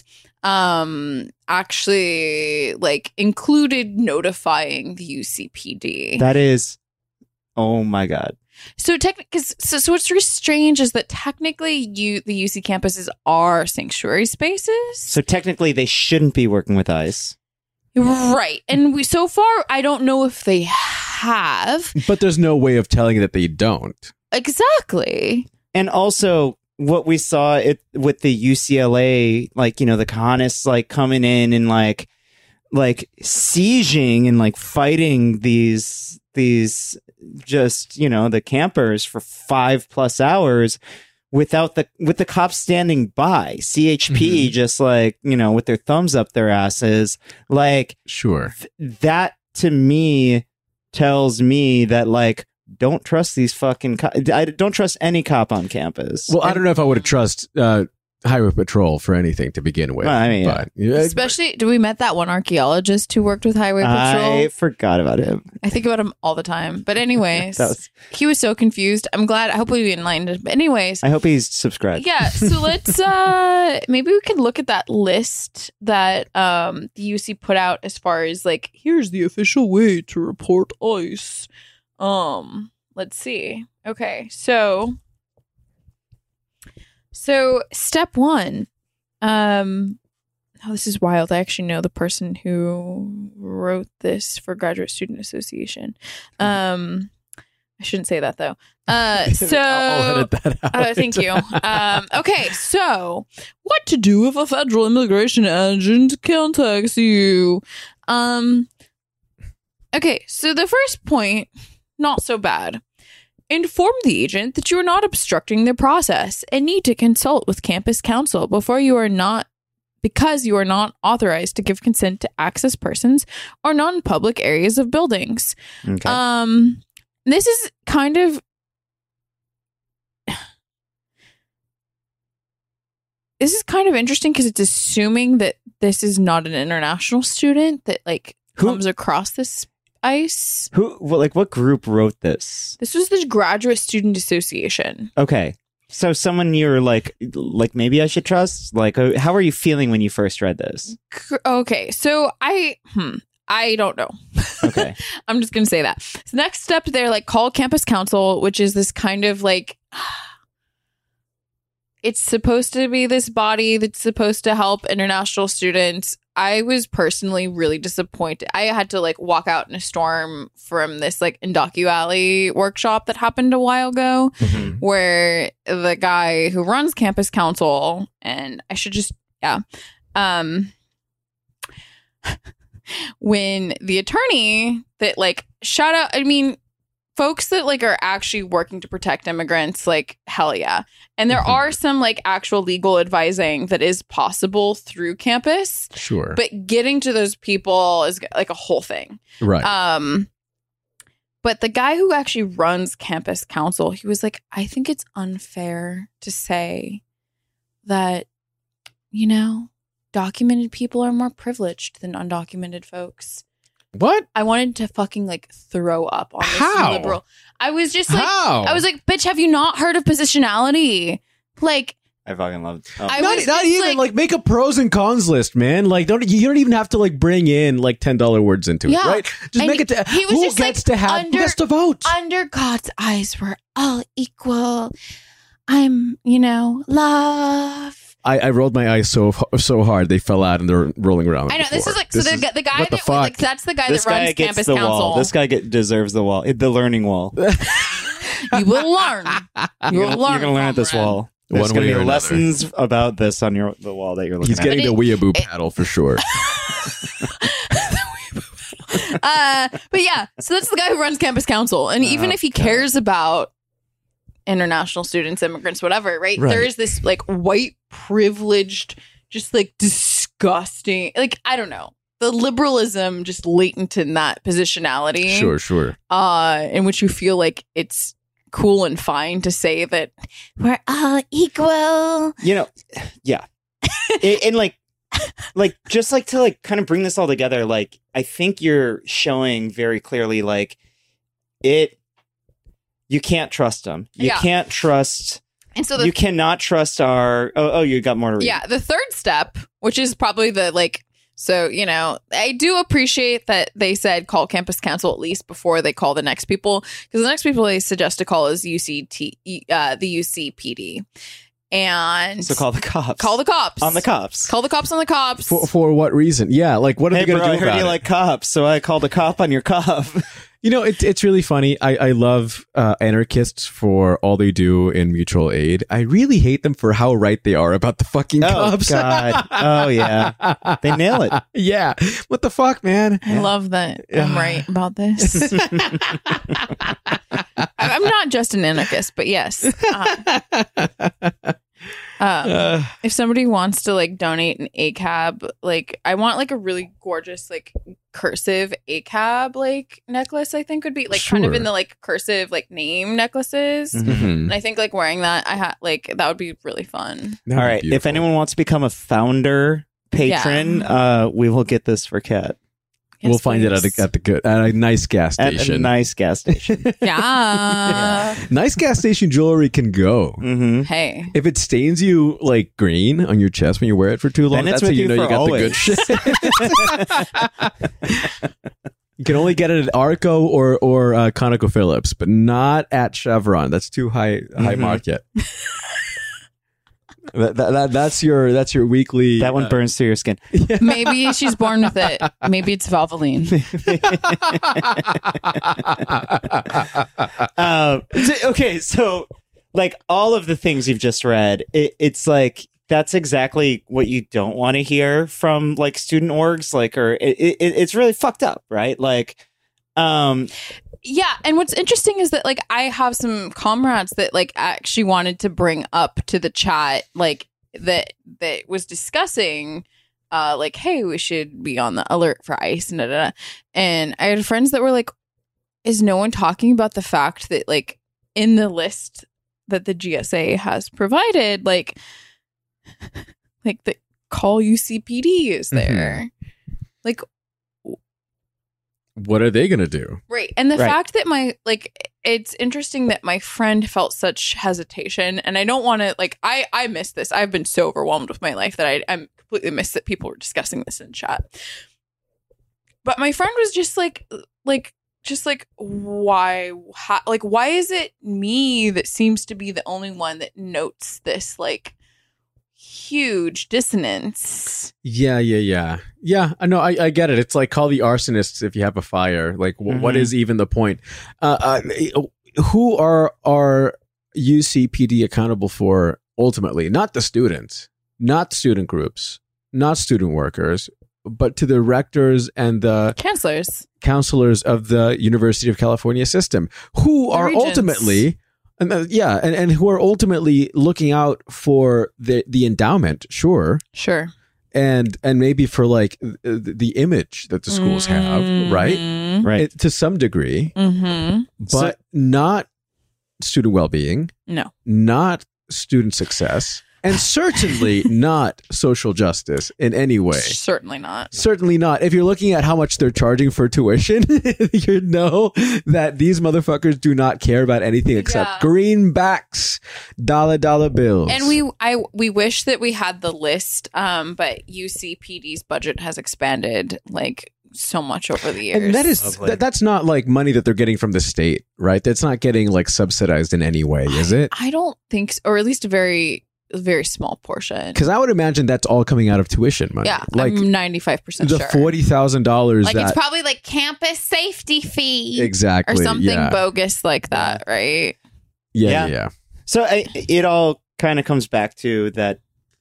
actually like included notifying the UCPD. That is, oh my God. So so what's really strange is that technically the UC campuses are sanctuary spaces. So technically they shouldn't be working with ICE. Right. And so far I don't know if they have. But there's no way of telling that they don't. Exactly. And also what we saw with the UCLA, like, the Kahanis like coming in and like sieging and like fighting these just, the campers for 5+ hours with the cops standing by. CHP just like, with their thumbs up their asses. Like, sure. That to me tells me that like, don't trust these fucking I don't trust any cop on campus. Well, I don't know if I would have trust Highway Patrol for anything to begin with. Well, I mean, but, especially, we met that one archaeologist who worked with Highway Patrol. I forgot about him. I think about him all the time. But anyways, he was so confused. I'm glad. I hope we enlightened him. But anyways, I hope he's subscribed. Yeah. So let's maybe we can look at that list that the UC put out as far as like, here's the official way to report ICE. Let's see. Okay, so step 1. This is wild. I actually know the person who wrote this for Graduate Student Association. I shouldn't say that though. So I'll edit that out. Thank you. Okay, so what to do if a federal immigration agent contacts you? Okay, so the first point, not so bad. Inform the agent that you are not obstructing the process and need to consult with campus counsel because you are not authorized to give consent to access persons or non-public areas of buildings. Okay. This is kind of interesting because it's assuming that this is not an international student that like comes across this ICE. What group wrote this? This was the Graduate Student Association. Okay. So someone you're like maybe I should trust? Like, how are you feeling when you first read this? Okay. So I don't know. Okay. I'm just going to say that. So next step, they're like, call campus council, which is this kind of like, it's supposed to be this body that's supposed to help international students. I was personally really disappointed. I had to like walk out in a storm from this like Indocu Alley workshop that happened a while ago, where the guy who runs campus council, and I should just, when the attorney that like shout out, I mean, folks that like are actually working to protect immigrants, like hell yeah. And there are some like actual legal advising that is possible through campus. Sure. But getting to those people is like a whole thing. Right. But the guy who actually runs campus council, he was like, I think it's unfair to say that, documented people are more privileged than undocumented folks. What? I wanted to fucking like throw up on this How? liberal. I was just like, How? I was like, bitch, have you not heard of positionality? Like, I fucking loved. I Not was just even like make a pros and cons list, man. Like you don't even have to like bring in like $10 words into it, right? Just And make it. he was Who just gets like, who gets to vote? Under God's eyes, we're all equal. I'm, love. I rolled my eyes so hard they fell out and they're rolling around. I know this is like so the guy what the that fuck? like that's the guy This that guy runs gets campus the council. wall. This guy deserves the wall. The learning wall. You will learn. You will learn. You're gonna learn at this comrade. wall. There's One gonna way be or another. lessons about this on the wall that you're looking He's at. getting the weeaboo paddle for sure. But yeah, so that's the guy who runs campus council, and even if he cares about international students, immigrants, whatever, right? There is this like white privileged, just like disgusting, like I don't know, the liberalism just latent in that positionality. Sure. In which you feel like it's cool and fine to say that we're all equal. Yeah. And like just like to like kind of bring this all together, like I think you're showing very clearly like you can't trust them. You can't trust. And so you cannot trust our. Oh, you got more to read. Yeah, the third step, which is probably the like So, you know, I do appreciate that they said call campus council at least before they call the next people, because the next people they suggest to call is the UCPD. And So call the cops. call the cops on the cops. Call the cops on the cops. For what reason? Yeah, like what are Hey, they going bro, to I do heard about you it? like cops, so I called a cop on your cop. You know, it's really funny. I love anarchists for all they do in mutual aid. I really hate them for how right they are about the fucking Oh, cops. God. Oh, yeah. They nail it. Yeah. What the fuck, man? I love that I'm right about this. I'm not just an anarchist, but yes. If somebody wants to like donate an ACAB, like I want like a really gorgeous like cursive ACAB like necklace. I think would be like kind of in the like cursive like name necklaces. Mhm. And I think like wearing that, like that would be really fun. That All would right. be If beautiful. anyone wants to become a founder patron, we will get this for Kat Yes, we'll find please. it at a nice gas at station. a nice gas station. Yeah. Nice gas station jewelry can go. Mm-hmm. Hey. If it stains you like green on your chest when you wear it for too long, Then it's that's how with you you know you for got always. the good shit. You can only get it at Arco or ConocoPhillips, but not at Chevron. That's too high market. That's your weekly. That one burns through your skin. Maybe she's born with it. Maybe it's Valvoline. Okay, so like all of the things you've just read, it's like that's exactly what you don't want to hear from like student orgs, like, or it's really fucked up, right? Like, Yeah, and what's interesting is that like I have some comrades that like actually wanted to bring up to the chat like that was discussing like, hey, we should be on the alert for ICE and da-da-da. And I had friends that were like, is no one talking about the fact that like in the list that the GSA has provided, like the call UCPD is there. Like, what are they gonna do? right. And the Right. fact that it's interesting that my friend felt such hesitation, and I don't want to I miss this. I've been so overwhelmed with my life that I'm completely missed that people were discussing this in chat. But my friend was just like why is it me that seems to be the only one that notes this like huge dissonance? Yeah. I know. I get it. It's like call the arsonists if you have a fire. Like, what is even the point? Who are UCPD accountable for ultimately? Not the students, not student groups, not student workers, but to the rectors and the counselors of the University of California system, who are regents. ultimately. And who are ultimately looking out for the endowment, sure, and maybe for like the image that the schools have, right, Right. to some degree, Mm-hmm. but not student well-being, No. not student success, and certainly not social justice in any way. Certainly not. Certainly not. If you're looking at how much they're charging for tuition, you know that these motherfuckers do not care about anything except greenbacks, dollar bills. And we wish that we had the list, but UCPD's budget has expanded like so much over the years. And that is that's not like money that they're getting from the state, right? That's not getting like subsidized in any way, is it? I don't think so, or at least a very small portion. Because I would imagine that's all coming out of tuition money. Yeah, like I'm 95% the sure. $40,000 Like that it's probably like campus safety fee, exactly or something yeah. bogus like that, right? Yeah. So it all kind of comes back to that,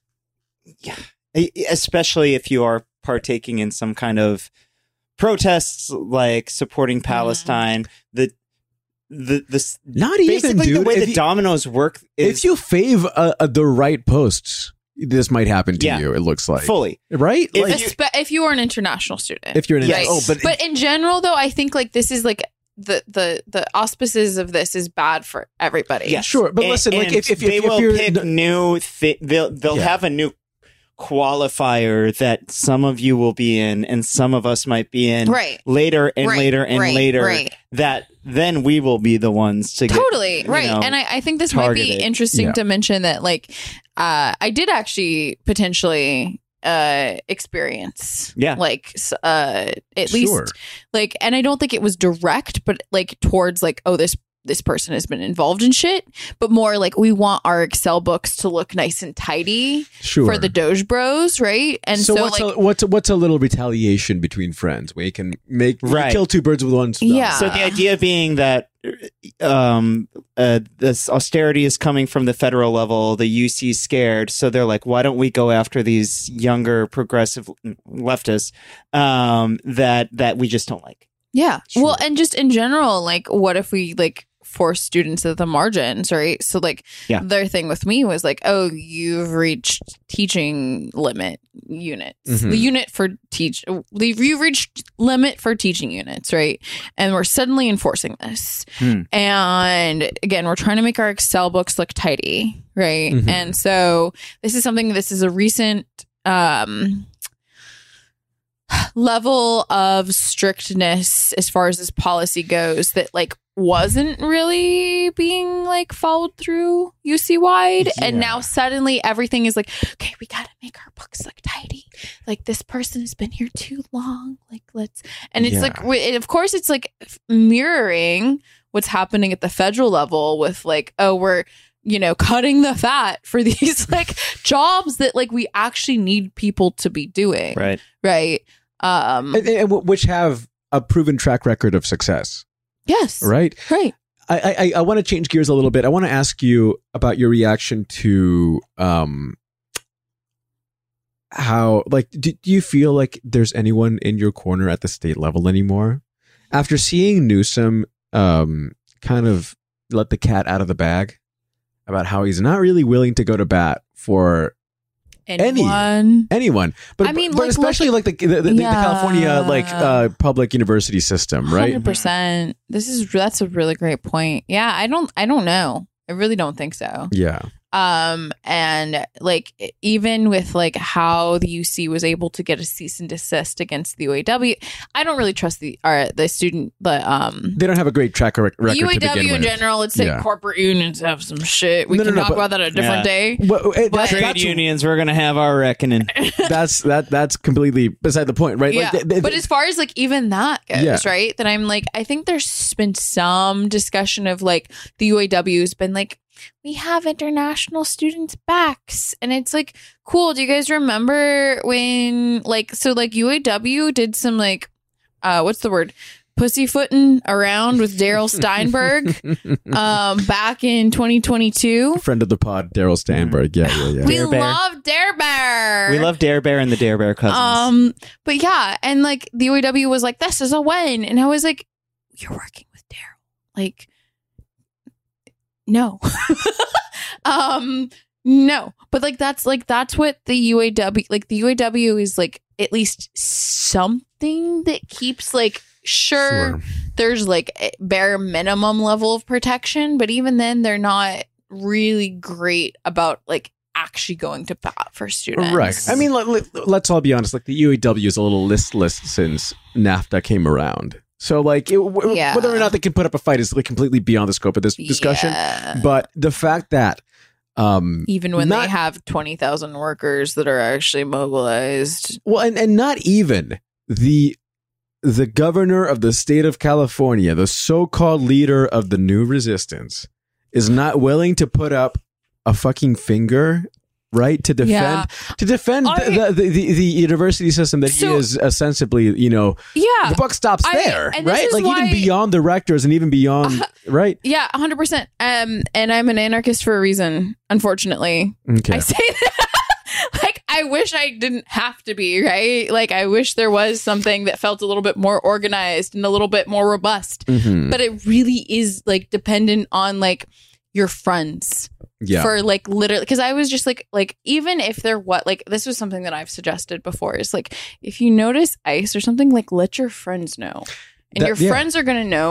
especially if you are partaking in some kind of protests like supporting Palestine, the Not even, basically dude. the way If the you- dominoes work is if you fave the right posts, this might happen to Yeah. you. It looks like fully. right. If Like, If you are an international student, if you're an Yes. but in general, though, I think like this is like the auspices of this is bad for everybody. Yeah. sure, but listen, like And if they will you're pick new, they'll Yeah. have a new qualifier that some of you will be in and some of us might be in Right. later and Right. later and Right. later. Right. That then we will be the ones to get, Totally you right. know, And I think this might be targeted. interesting Yeah. to mention that like I did actually potentially experience. Yeah. Like at least like, and I don't think it was direct, but like towards like, oh, this person has been involved in shit, but more like we want our Excel books to look nice and tidy for the Doge Bros, right? And so what's a little retaliation between friends where you can kill two birds with one stone? Yeah. So the idea being that this austerity is coming from the federal level, the UC is scared, so they're like, why don't we go after these younger progressive leftists that we just don't like? Yeah. Sure. Well, and just in general, like, what if we like force students at the margins, right? So like their thing with me was like, oh, you've reached teaching limit units. The unit for you've reached limit for teaching units, right? And we're suddenly enforcing this. And again, we're trying to make our Excel books look tidy, right? And so this is a recent level of strictness as far as this policy goes that like wasn't really being like followed through UC wide, and now suddenly everything is like, okay, we gotta make our books look tidy, like this person has been here too long, like let's, and it's like of course it's like mirroring what's happening at the federal level with like, oh, we're cutting the fat for these like jobs that like we actually need people to be doing. Right. And which have a proven track record of success. Yes. Right. I want to change gears a little bit. I want to ask you about your reaction to how, like, do you feel like there's anyone in your corner at the state level anymore? After seeing Newsom kind of let the cat out of the bag about how he's not really willing to go to bat for anyone, but I mean, but especially like the California like public university system, right? 100%. That's a really great point. Yeah, I don't know. I really don't think so. Yeah. And like even with like how the UC was able to get a cease and desist against the UAW, I don't really trust the student, but they don't have a great track record. UAW in general, let's say corporate unions have some shit. We can talk about that a different day. But trade unions, we're gonna have our reckoning. That's completely beside the point, right? Yeah. Like, but as far as like even that goes, right? That I'm like, I think there's been some discussion of like the UAW has been like, we have international students' backs, and it's like, cool. Do you guys remember when like UAW did some like what's the word, pussyfooting around with Daryl Steinberg back in 2022? Friend of the pod, Daryl Steinberg. Yeah. We love Dare Bear. We love Dare Bear and the Dare Bear cousins. But yeah, and like the UAW was like, this is a win, and I was like, you're working with Daryl, like. No. No. But like that's what the UAW, like the UAW is like at least something that keeps like sure. There's like a bare minimum level of protection, but even then they're not really great about like actually going to bat for students. Right. I mean, let's all be honest, like the UAW is a little listless since NAFTA came around. So, like, whether or not they can put up a fight is like completely beyond the scope of this discussion. Yeah. But the fact that even when they have 20,000 workers that are actually mobilized, well, and not even the governor of the state of California, the so-called leader of the new resistance, is not willing to put up a fucking finger. Right, to defend the university system that he is ostensibly, the buck stops there, right? Like even beyond the rectors and even beyond, right? Yeah, 100%. And I'm an anarchist for a reason, unfortunately. Okay. I say that. Like, I wish I didn't have to be, right? Like, I wish there was something that felt a little bit more organized and a little bit more robust. Mm-hmm. But it really is like dependent on like your friends. Yeah. For like literally, because I was just like even if they're this was something that I've suggested before, is like if you notice ice or something, like let your friends know, and your friends are gonna know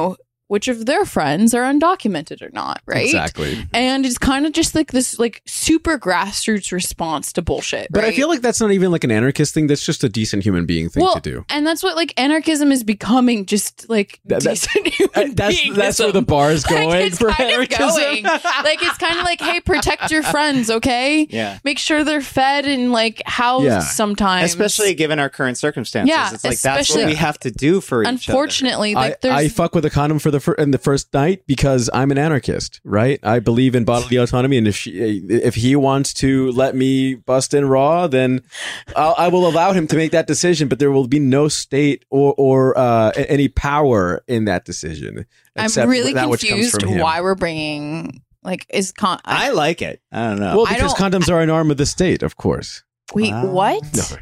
which of their friends are undocumented or not, right? Exactly. And it's kind of just like this like super grassroots response to bullshit. But right? I feel like that's not even like an anarchist thing. That's just a decent human being thing to do. And that's what like anarchism is becoming, just like decent human That's where the bar is going like, it's for kind of anarchism. going. Like it's kind of like, hey, protect your friends, okay? Yeah. Make sure they're fed and like housed sometimes. Especially given our current circumstances. Yeah, It's like that's especially- what we have to do for each other. Unfortunately, like there's I fuck with a condom for in the first night because I'm an anarchist, right? I believe in bodily autonomy, and if he wants to let me bust in raw, then I will allow him to make that decision. But there will be no state or any power in that decision. I'm except really that which comes confused from him. why we're bringing like I like it. I don't know. Well, I because don't- condoms are an arm of the state, of course. wait, Wow. what?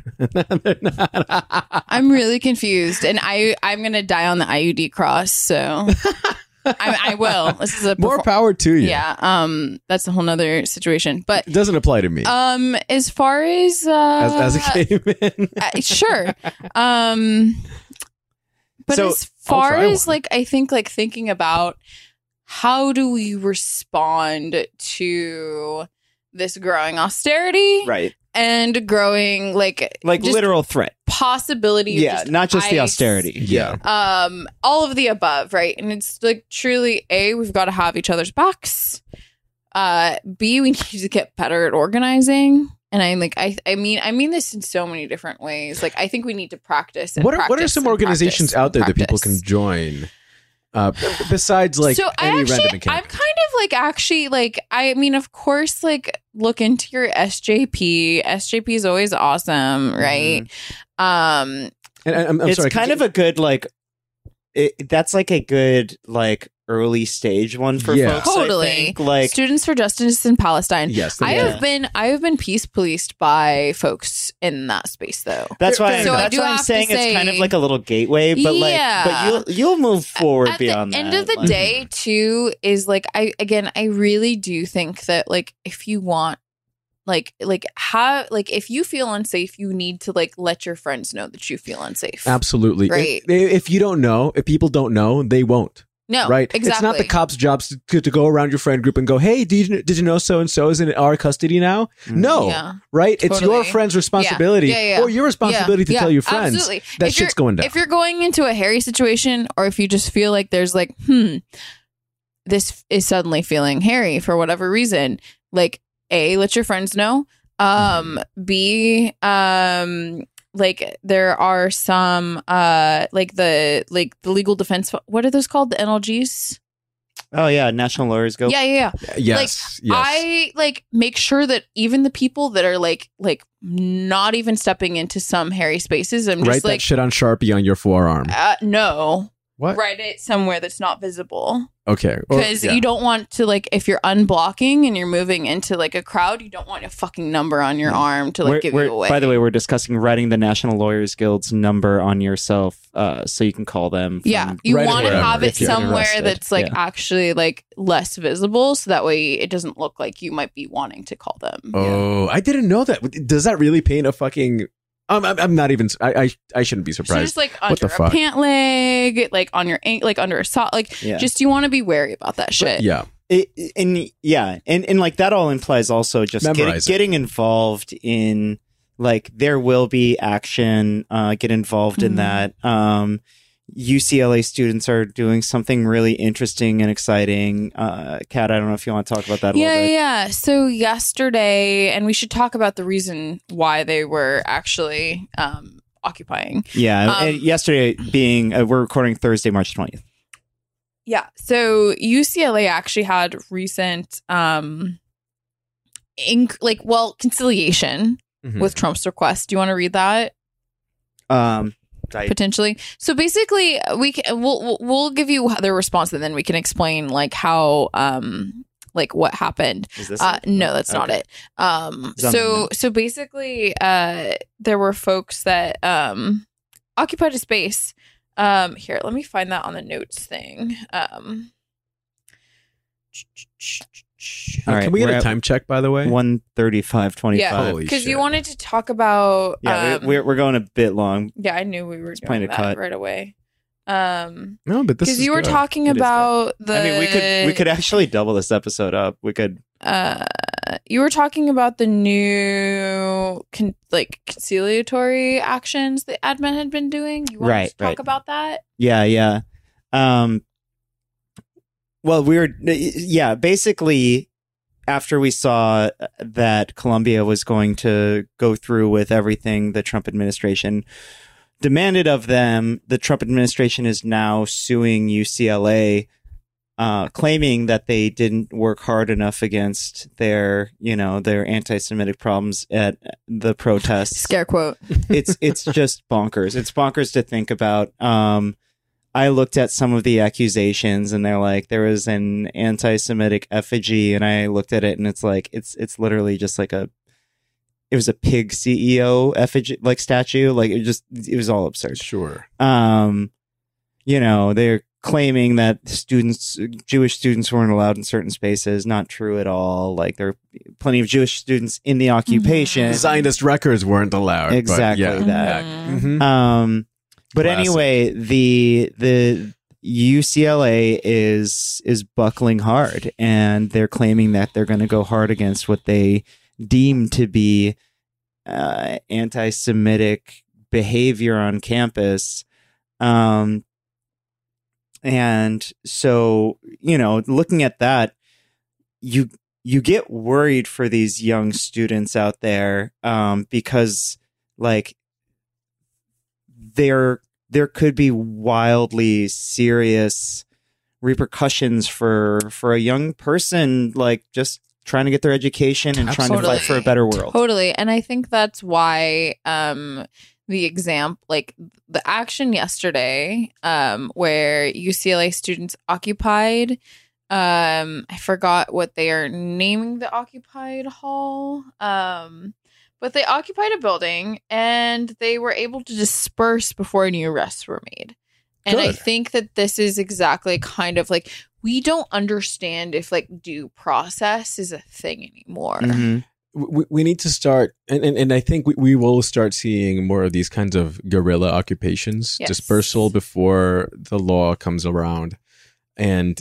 I'm really confused, and I'm gonna die on the IUD cross. So I will. This is a More power to you. Yeah, that's a whole nother situation. But It doesn't apply to me as far as as a gay man. sure. But So, as far try as one. like, I think like thinking about how do we respond to this growing austerity right. and growing like just literal threat. possibility. Of Yeah, just not just the ice, austerity. Yeah. all of the above, right? And it's like truly we've got to have each other's backs. B, we need to get better at organizing. And I'm like, I mean this in so many different ways. Like, I think we need to practice. And What are practice some and organizations practice and out there that people practice. can join? Besides like So any I'm random encounter. kind of like actually like, I mean, of course, like look into your SJP. SJP is always awesome, right? And I'm It's sorry, kind of a good that's like a good early stage one for Yeah. folks. Totally. I think. Like Students for Justice in Palestine. yes. I Yeah. have been peace policed by folks in that space though. that's why So I that's do why I'm have to saying say- it's kind of like a little gateway, but Yeah. but you'll move forward At beyond the end that. of the like- day too is like I really do think that like if you want if you feel unsafe, you need to like let your friends know that you feel unsafe. Absolutely. Right. If you don't know, if people don't know, they won't. No, Right. Exactly. It's not the cops' jobs to go around your friend group and go, "Hey, did you know so and so is in our custody now?" No. Yeah. Right. It's your Totally. friend's responsibility Yeah. or your responsibility to Yeah. tell your friends Absolutely. that If shit's you're- going down. If you're going into a hairy situation, or if you just feel like there's like, this is suddenly feeling hairy for whatever reason, like A, let your friends know. B, like there are some like the legal defense, what are those called? The NLGs? Oh yeah, National Lawyers Guild. Yeah. yes. Yes. I like make sure that even the people that are like not even stepping into some hairy spaces, I'm Write just that like, shit on Sharpie on your forearm. no. What? Write it somewhere that's not visible, Okay. because you don't want to like, if you're unblocking and you're moving into like a crowd, you don't want a fucking number on your arm to like give you away. By the way, we're discussing writing the National Lawyers Guild's number on yourself, so you can call them. Yeah, you right want to wherever, have it if you're somewhere interested. that's like Yeah. actually like less visible, so that way it doesn't look like you might be wanting to call them. Oh, I didn't know that. Does that really paint a fucking? I'm not even. I shouldn't be So surprised. just like What under the a fuck? pant leg, like on your like under a sock, like Yeah. just you want to be wary about that shit. Yeah. And like that all implies also just Memorize it. getting involved in like there will be action. Get involved in that. UCLA students are doing something really interesting and exciting. Kat, I don't know if you want to talk about that a little bit. Yeah. So yesterday, and we should talk about the reason why they were actually occupying. Yeah, and yesterday being we're recording Thursday, March 20th. Yeah. So UCLA actually had recent conciliation Mhm. with Trump's request. Do you want to read that? Potentially. So basically, we'll give you their response, and then we can explain like how like what happened. Is this No, that's not Okay. it. So basically, there were folks that occupied a space. Here, let me find that on the notes thing. All right, Can we get we're a at time check, by the way? 1:35:25. Yeah, Holy because you shit. wanted to talk about. Yeah, we're going a bit long. Yeah, I knew we were playing doing a that cut. right away. No, but this Because is you were good. talking It is about the. I mean, we could actually double this episode up. We could. You were talking about the new conciliatory actions that admin had been doing. You want to talk about that? Yeah. Well, basically, after we saw that Columbia was going to go through with everything the Trump administration demanded of them, the Trump administration is now suing UCLA, claiming that they didn't work hard enough against their anti-Semitic problems at the protests. Scare quote. It's just bonkers. It's bonkers to think about. I looked at some of the accusations, and they're like, there was an anti-Semitic effigy, and I looked at it, and it's like it's literally just like it was a pig CEO effigy, like statue. Like it was all absurd. Sure. They're claiming that Jewish students weren't allowed in certain spaces. Not true at all. Like there are plenty of Jewish students in the occupation. Mm-hmm. Zionist records weren't allowed. Exactly but that. Mm-hmm. But Classic. anyway, the UCLA is buckling hard, and they're claiming that they're going to go hard against what they deem to be anti-Semitic behavior on campus. And so, looking at that, you get worried for these young students out there, because like there could be wildly serious repercussions for a young person, like just trying to get their education and trying to fight for a better world. Totally. And I think that's why the action yesterday where UCLA students occupied, I forgot what they are naming the occupied hall, but they occupied a building and they were able to disperse before any arrests were made. And I think that this is exactly kind of like, we don't understand if like due process is a thing anymore. Mm-hmm. We need to start, and I think we will start seeing more of these kinds of guerrilla occupations, Yes. dispersal before the law comes around. And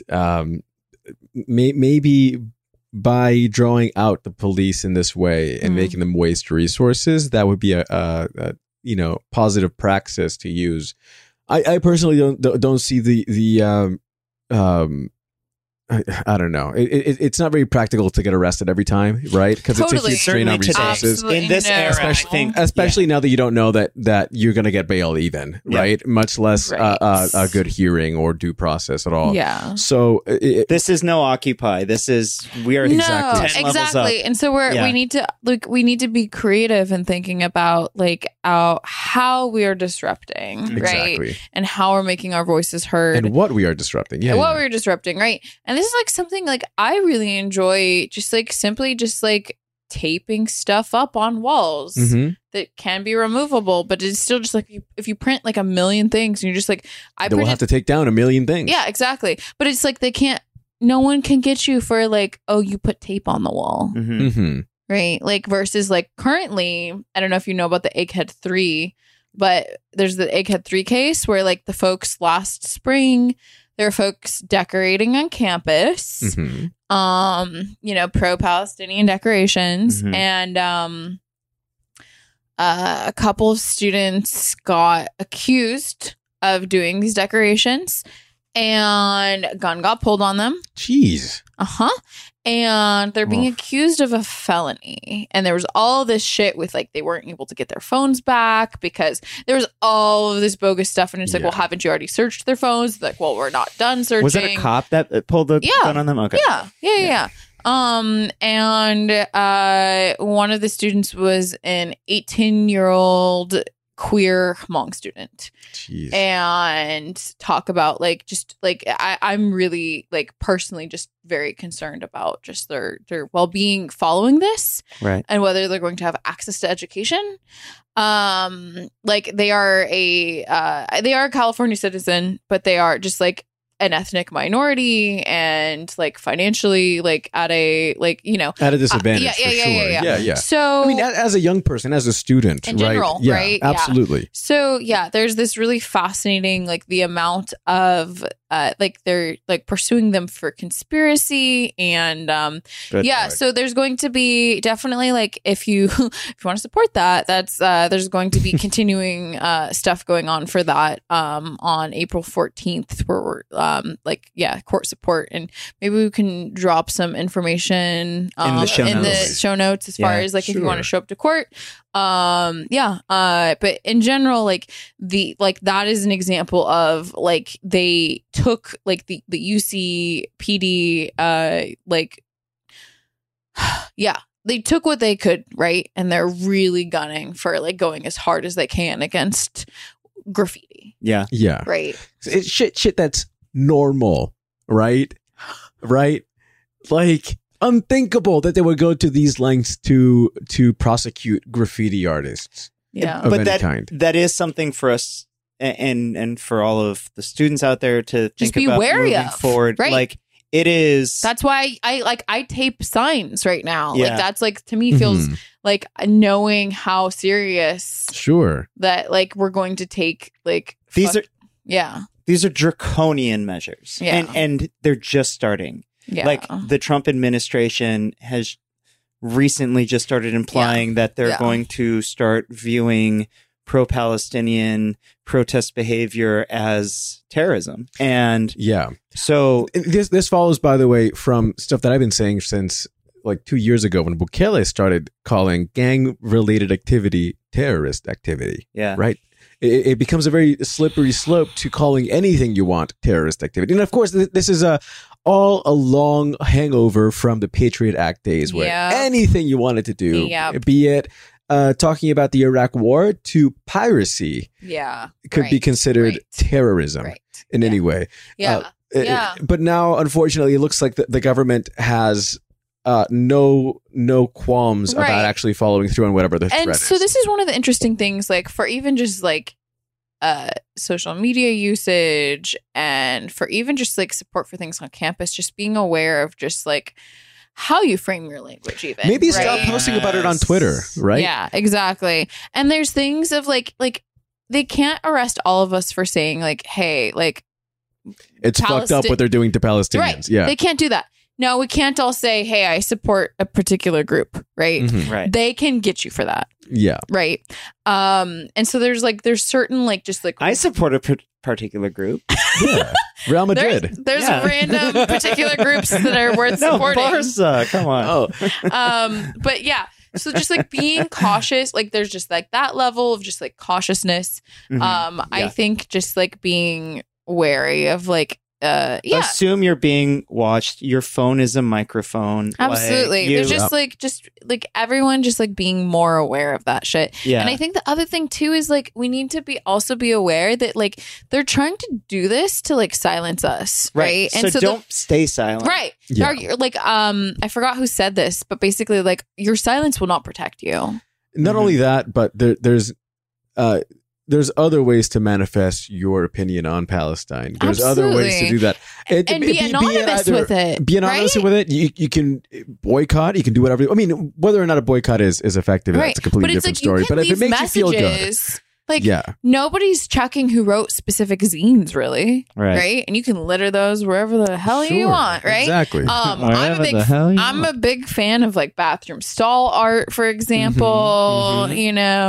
maybe by drawing out the police in this way and making them waste resources, that would be a positive praxis to use. I personally don't see the I don't know. It's not very practical to get arrested every time, right? Because it's a huge strain on resources. Absolutely In this no. era, I think, Especially now that you don't know that you're going to get bail even, right? Much less Right. a good hearing or due process at all. Yeah. So this is no Occupy. We are Exactly. 10 levels up. And so we need to be creative in thinking about like how we are disrupting, right? Exactly. And how we're making our voices heard. And what we are disrupting. Yeah. And what yeah. we're disrupting, right? And this is like something like I really enjoy, just like simply just like taping stuff up on walls Mhm. that can be removable, but it's still just like if you print like a million things and you're just like, They will have to take down a million things. yeah, exactly. But it's like no one can get you for like, oh, you put tape on the wall, Mhm. Mm-hmm. right? Like versus like currently, I don't know if you know about the Egghead 3, but there's the Egghead 3 case where like the folks last spring, there are folks decorating on campus, Mm-hmm. pro-Palestinian decorations, Mhm. and a couple of students got accused of doing these decorations, and a gun got pulled on them. Jeez. And they're being Oof. accused of a felony. And there was all this shit with like they weren't able to get their phones back because there was all of this bogus stuff. And it's like, Yeah. well, haven't you already searched their phones? Like, well, we're not done searching. Was it a cop that pulled the Yeah. gun on them? Okay. Yeah. And one of the students was an 18-year-old queer Hmong student. Jeez. And talk about like just like I'm really like personally just very concerned about just their well-being following this, Right. and whether they're going to have access to education. Like they are a California citizen, but they are just like an ethnic minority and like financially like at a like, you know, at a disadvantage. Yeah. So I mean, as a young person, as a student, in general, right? Yeah, right? absolutely. So yeah, there's this really fascinating like the amount of like they're like pursuing them for conspiracy and Good yeah. Lord. So there's going to be definitely like if you want to support that, that's there's going to be continuing stuff going on for that on April 14th where we're like court support, and maybe we can drop some information In the show notes. as far as like if you want to show up to court. But in general, like that is an example of like they took like the UC PD they took what they could, right? And they're really gunning for like going as hard as they can against graffiti. Yeah. Right. It's shit that's normal, right? Like unthinkable that they would go to these lengths to prosecute graffiti artists. Yeah. Of But any kind. that is something for us and for all of the students out there to Just think be about wary moving of, forward. right? Like it is. That's why I tape signs right now. Yeah. Like that's like to me feels like knowing how serious Sure. that like we're going to take like These are draconian measures. Yeah. And they're just starting. yeah. Like the Trump administration has recently just started implying that they're going to start viewing pro-Palestinian protest behavior as terrorism. And Yeah. so This follows, by the way, from stuff that I've been saying since like 2 years ago when Bukele started calling gang-related activity terrorist activity. yeah. Right? It becomes a very slippery slope to calling anything you want terrorist activity. And of course, this is all a long hangover from the Patriot Act days where Yeah. anything you wanted to do, Yep. be it talking about the Iraq War to piracy, yeah. could be considered terrorism Right. in any way. Yeah. Yeah. But now, unfortunately, it looks like the government has no qualms Right. about actually following through on whatever the threat And so is. this is one of the interesting things, like for even just like social media usage and for even just like support for things on campus, just being aware of just like how you frame your language even. Maybe right? stop posting about it on Twitter, right? Yeah, exactly. And there's things of like they can't arrest all of us for saying like, hey, like It's fucked up what they're doing to Palestinians. right. Yeah. They can't do that. No, we can't all say, hey, I support a particular group, right? Mhm. Right. They can get you for that. Yeah. Right. And so there's certain like just like I support a particular group. Yeah. Real Madrid. there's Yeah. random particular groups that are worth No, supporting. Barca. Come on. Oh. But yeah, so just like being cautious, like there's just like that level of just like cautiousness. Mhm. I Yeah. think just like being wary of like Assume you're being watched. Your phone is a microphone. absolutely. Like, you- There's just like everyone just like being more aware of that shit. Yeah. And I think the other thing too is like we need to also be aware that like they're trying to do this to like silence us, right? So, don't stay silent. right. Yeah. Like I forgot who said this, but basically like your silence will not protect you. Not only that, but there's other ways to manifest your opinion on Palestine. There's other ways to do that. And be anonymous with it. Be anonymous right? with it. You can boycott. You can do whatever. I mean, whether or not a boycott is effective, Right. that's a completely But it's different like story. you can But if it leave makes you feel good, messages. Like yeah. nobody's checking who wrote specific zines, really, Right. And you can litter those wherever the hell you Sure. want, right? Exactly. I'm a big fan of like bathroom stall art, for example. mhm.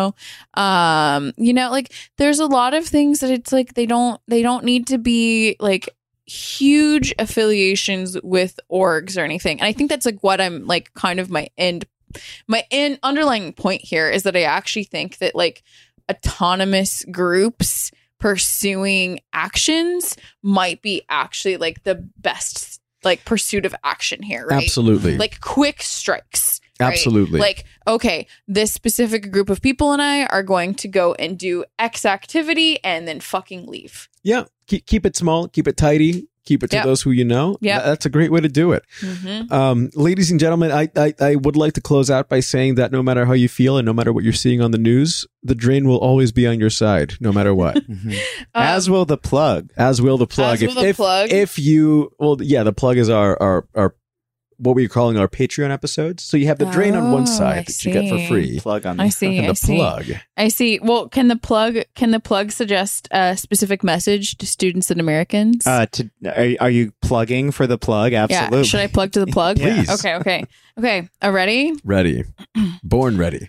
Like there's a lot of things that it's like they don't need to be like huge affiliations with orgs or anything. And I think that's like what I'm like kind of my underlying point here is that I actually think that like autonomous groups pursuing actions might be actually like the best like pursuit of action here, right? Absolutely. Like quick strikes. Right? Absolutely. Like, okay, this specific group of people and I are going to go and do X activity and then fucking leave. Yeah. Keep it small. Keep it tidy. Keep it to Yep. those who you know. Yep. That's a great way to do it. Ladies and gentlemen, I would like to close out by saying that no matter how you feel and no matter what you're seeing on the news, the drain will always be on your side, no matter what. As will the plug. As will the plug. As will the plug. If you, well, yeah, the plug is our what we're calling our Patreon episodes. So you have the drain on one Oh, side I that you get for see. free. Plug on I the see. And I the see. plug. I see. Well, can the plug suggest a specific message to students and Americans? Are you plugging for the plug? Absolutely. Yeah. Should I plug to the plug? Please. Okay. Ready? Ready. Born ready.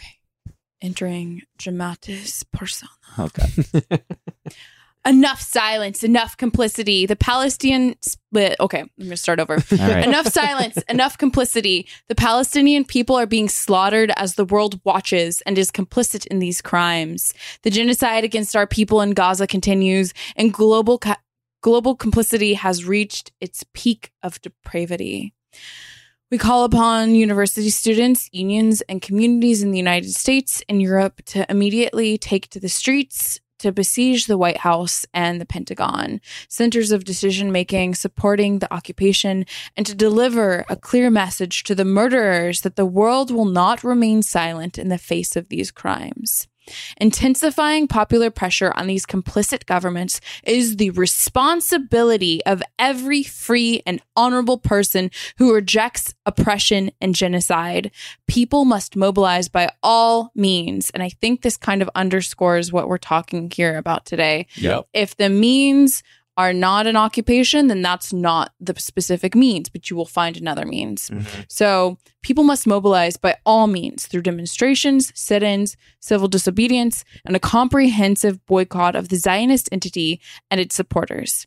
Entering dramatis persona. Okay. Enough silence, enough complicity. The Palestinian split. Okay, I'm going to start over. All right. Enough silence, enough complicity. The Palestinian people are being slaughtered as the world watches and is complicit in these crimes. The genocide against our people in Gaza continues, and global complicity has reached its peak of depravity. We call upon university students, unions, and communities in the United States and Europe to immediately take to the streets to besiege the White House and the Pentagon, centers of decision-making supporting the occupation, and to deliver a clear message to the murderers that the world will not remain silent in the face of these crimes. Intensifying popular pressure on these complicit governments is the responsibility of every free and honorable person who rejects oppression and genocide. People must mobilize by all means. And I think this kind of underscores what we're talking here about today. Yep. If the means are not an occupation, then that's not the specific means, but you will find another means. So people must mobilize by all means through demonstrations, sit-ins, civil disobedience, and a comprehensive boycott of the Zionist entity and its supporters.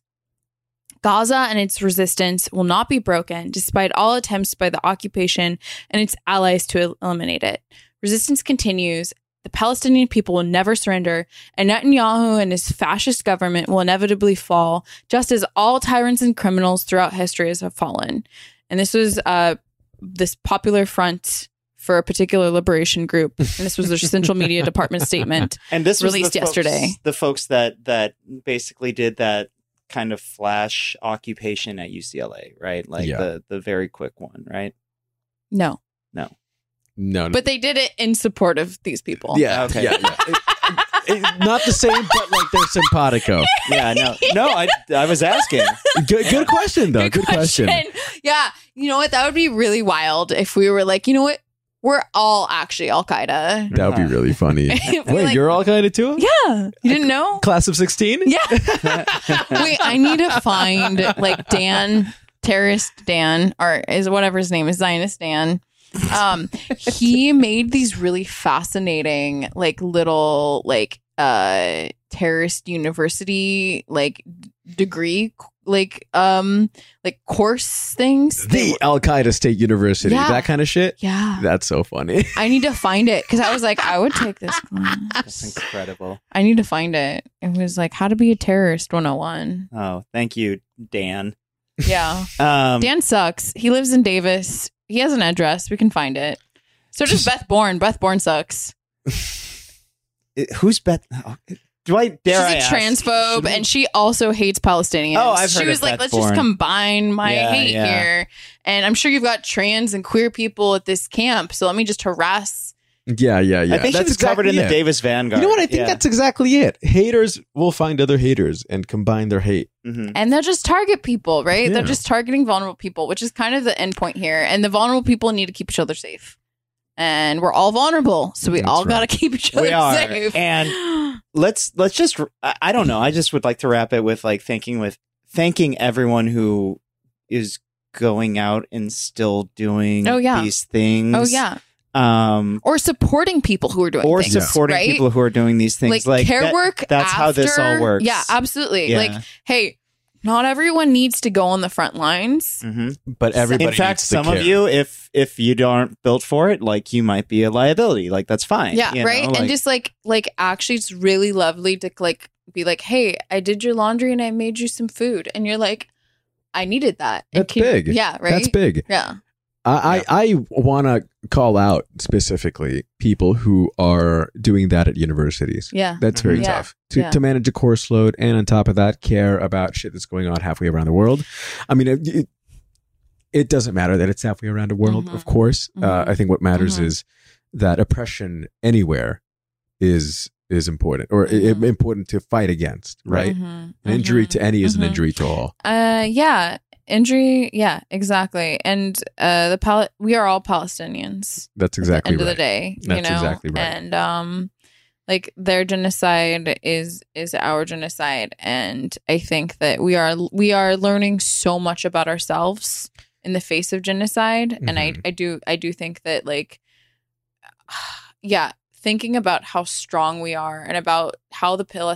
Gaza and its resistance will not be broken despite all attempts by the occupation and its allies to eliminate it. Resistance continues. The Palestinian people will never surrender, and Netanyahu and his fascist government will inevitably fall, just as all tyrants and criminals throughout history have fallen. And this was this popular front for a particular liberation group, and this was their central media department statement. And this was released yesterday. The folks that basically did that kind of flash occupation at UCLA, right? Like Yeah. the very quick one, right? No, No. but they did it in support of these people. yeah. Okay. Yeah. Not the same, but like they're simpatico. Yeah, no, I was asking. Good question, though. Good question. Yeah, you know what? That would be really wild if we were like, you know what? We're all actually Al Qaeda. That would be really funny. Wait, you're all kind of too? Yeah, you didn't know? Class of 16? Yeah. Wait, I need to find like Dan, terrorist Dan, or is whatever his name is, Zionist Dan. He made these really fascinating like little like terrorist university like degree like course things. The Al Qaeda State University. Yeah. That kind of shit? Yeah. That's so funny. I need to find it because I was like, I would take this class. That's incredible. I need to find it. It was like how to be a terrorist 101. Oh, thank you, Dan. Yeah. Dan sucks. He lives in Davis. He has an address. We can find it. So does Beth Bourne. Beth Bourne sucks. Who's Beth? Do I dare? She's a transphobe, and she also hates Palestinians. Oh, I've she heard was of like, Beth let's Bourne. just combine my Yeah, hate yeah. here. And I'm sure you've got trans and queer people at this camp, so let me just harass. Yeah. I think she was covered in the it. Davis Vanguard. You know what? I think Yeah. that's exactly it. Haters will find other haters and combine their hate. Mhm. And they'll just target people, right? Yeah. They're just targeting vulnerable people, which is kind of the end point here. And the vulnerable people need to keep each other safe. And we're all vulnerable, so we That's all right. got to keep each other We are, safe. and let's just. I don't know. I just would like to wrap it with like thanking everyone who is going out and still doing Oh, yeah. these things. Oh yeah, or supporting people who are doing or things, supporting right? people who are doing these things. like care that- work. That's how this all after- works. Yeah, absolutely. Yeah. Like, hey, not everyone needs to go on the front lines. Mhm. But everybody In fact, needs to some care. of you, if you aren't built for it, like you might be a liability. Like that's fine. Yeah, you right. know, And just like actually, it's really lovely to like be like, hey, I did your laundry and I made you some food, and you're like, I needed that. And That's big. Yeah, right. That's big. Yeah. I want to call out specifically people who are doing that at universities. Yeah. That's very Yeah. tough to Yeah. manage a course load, and on top of that, care about shit that's going on halfway around the world. I mean, it doesn't matter that it's halfway around the world, of course. I think what matters is that oppression anywhere is important, or important to fight against, right? An injury to any is an injury to all. Yeah. Injury. Yeah, exactly. And we are all Palestinians. That's exactly at the end right. of the day, you That's know? exactly right. And like their genocide is our genocide, and I think that we are learning so much about ourselves in the face of genocide. And I do think that, like, yeah, thinking about how strong we are and about how the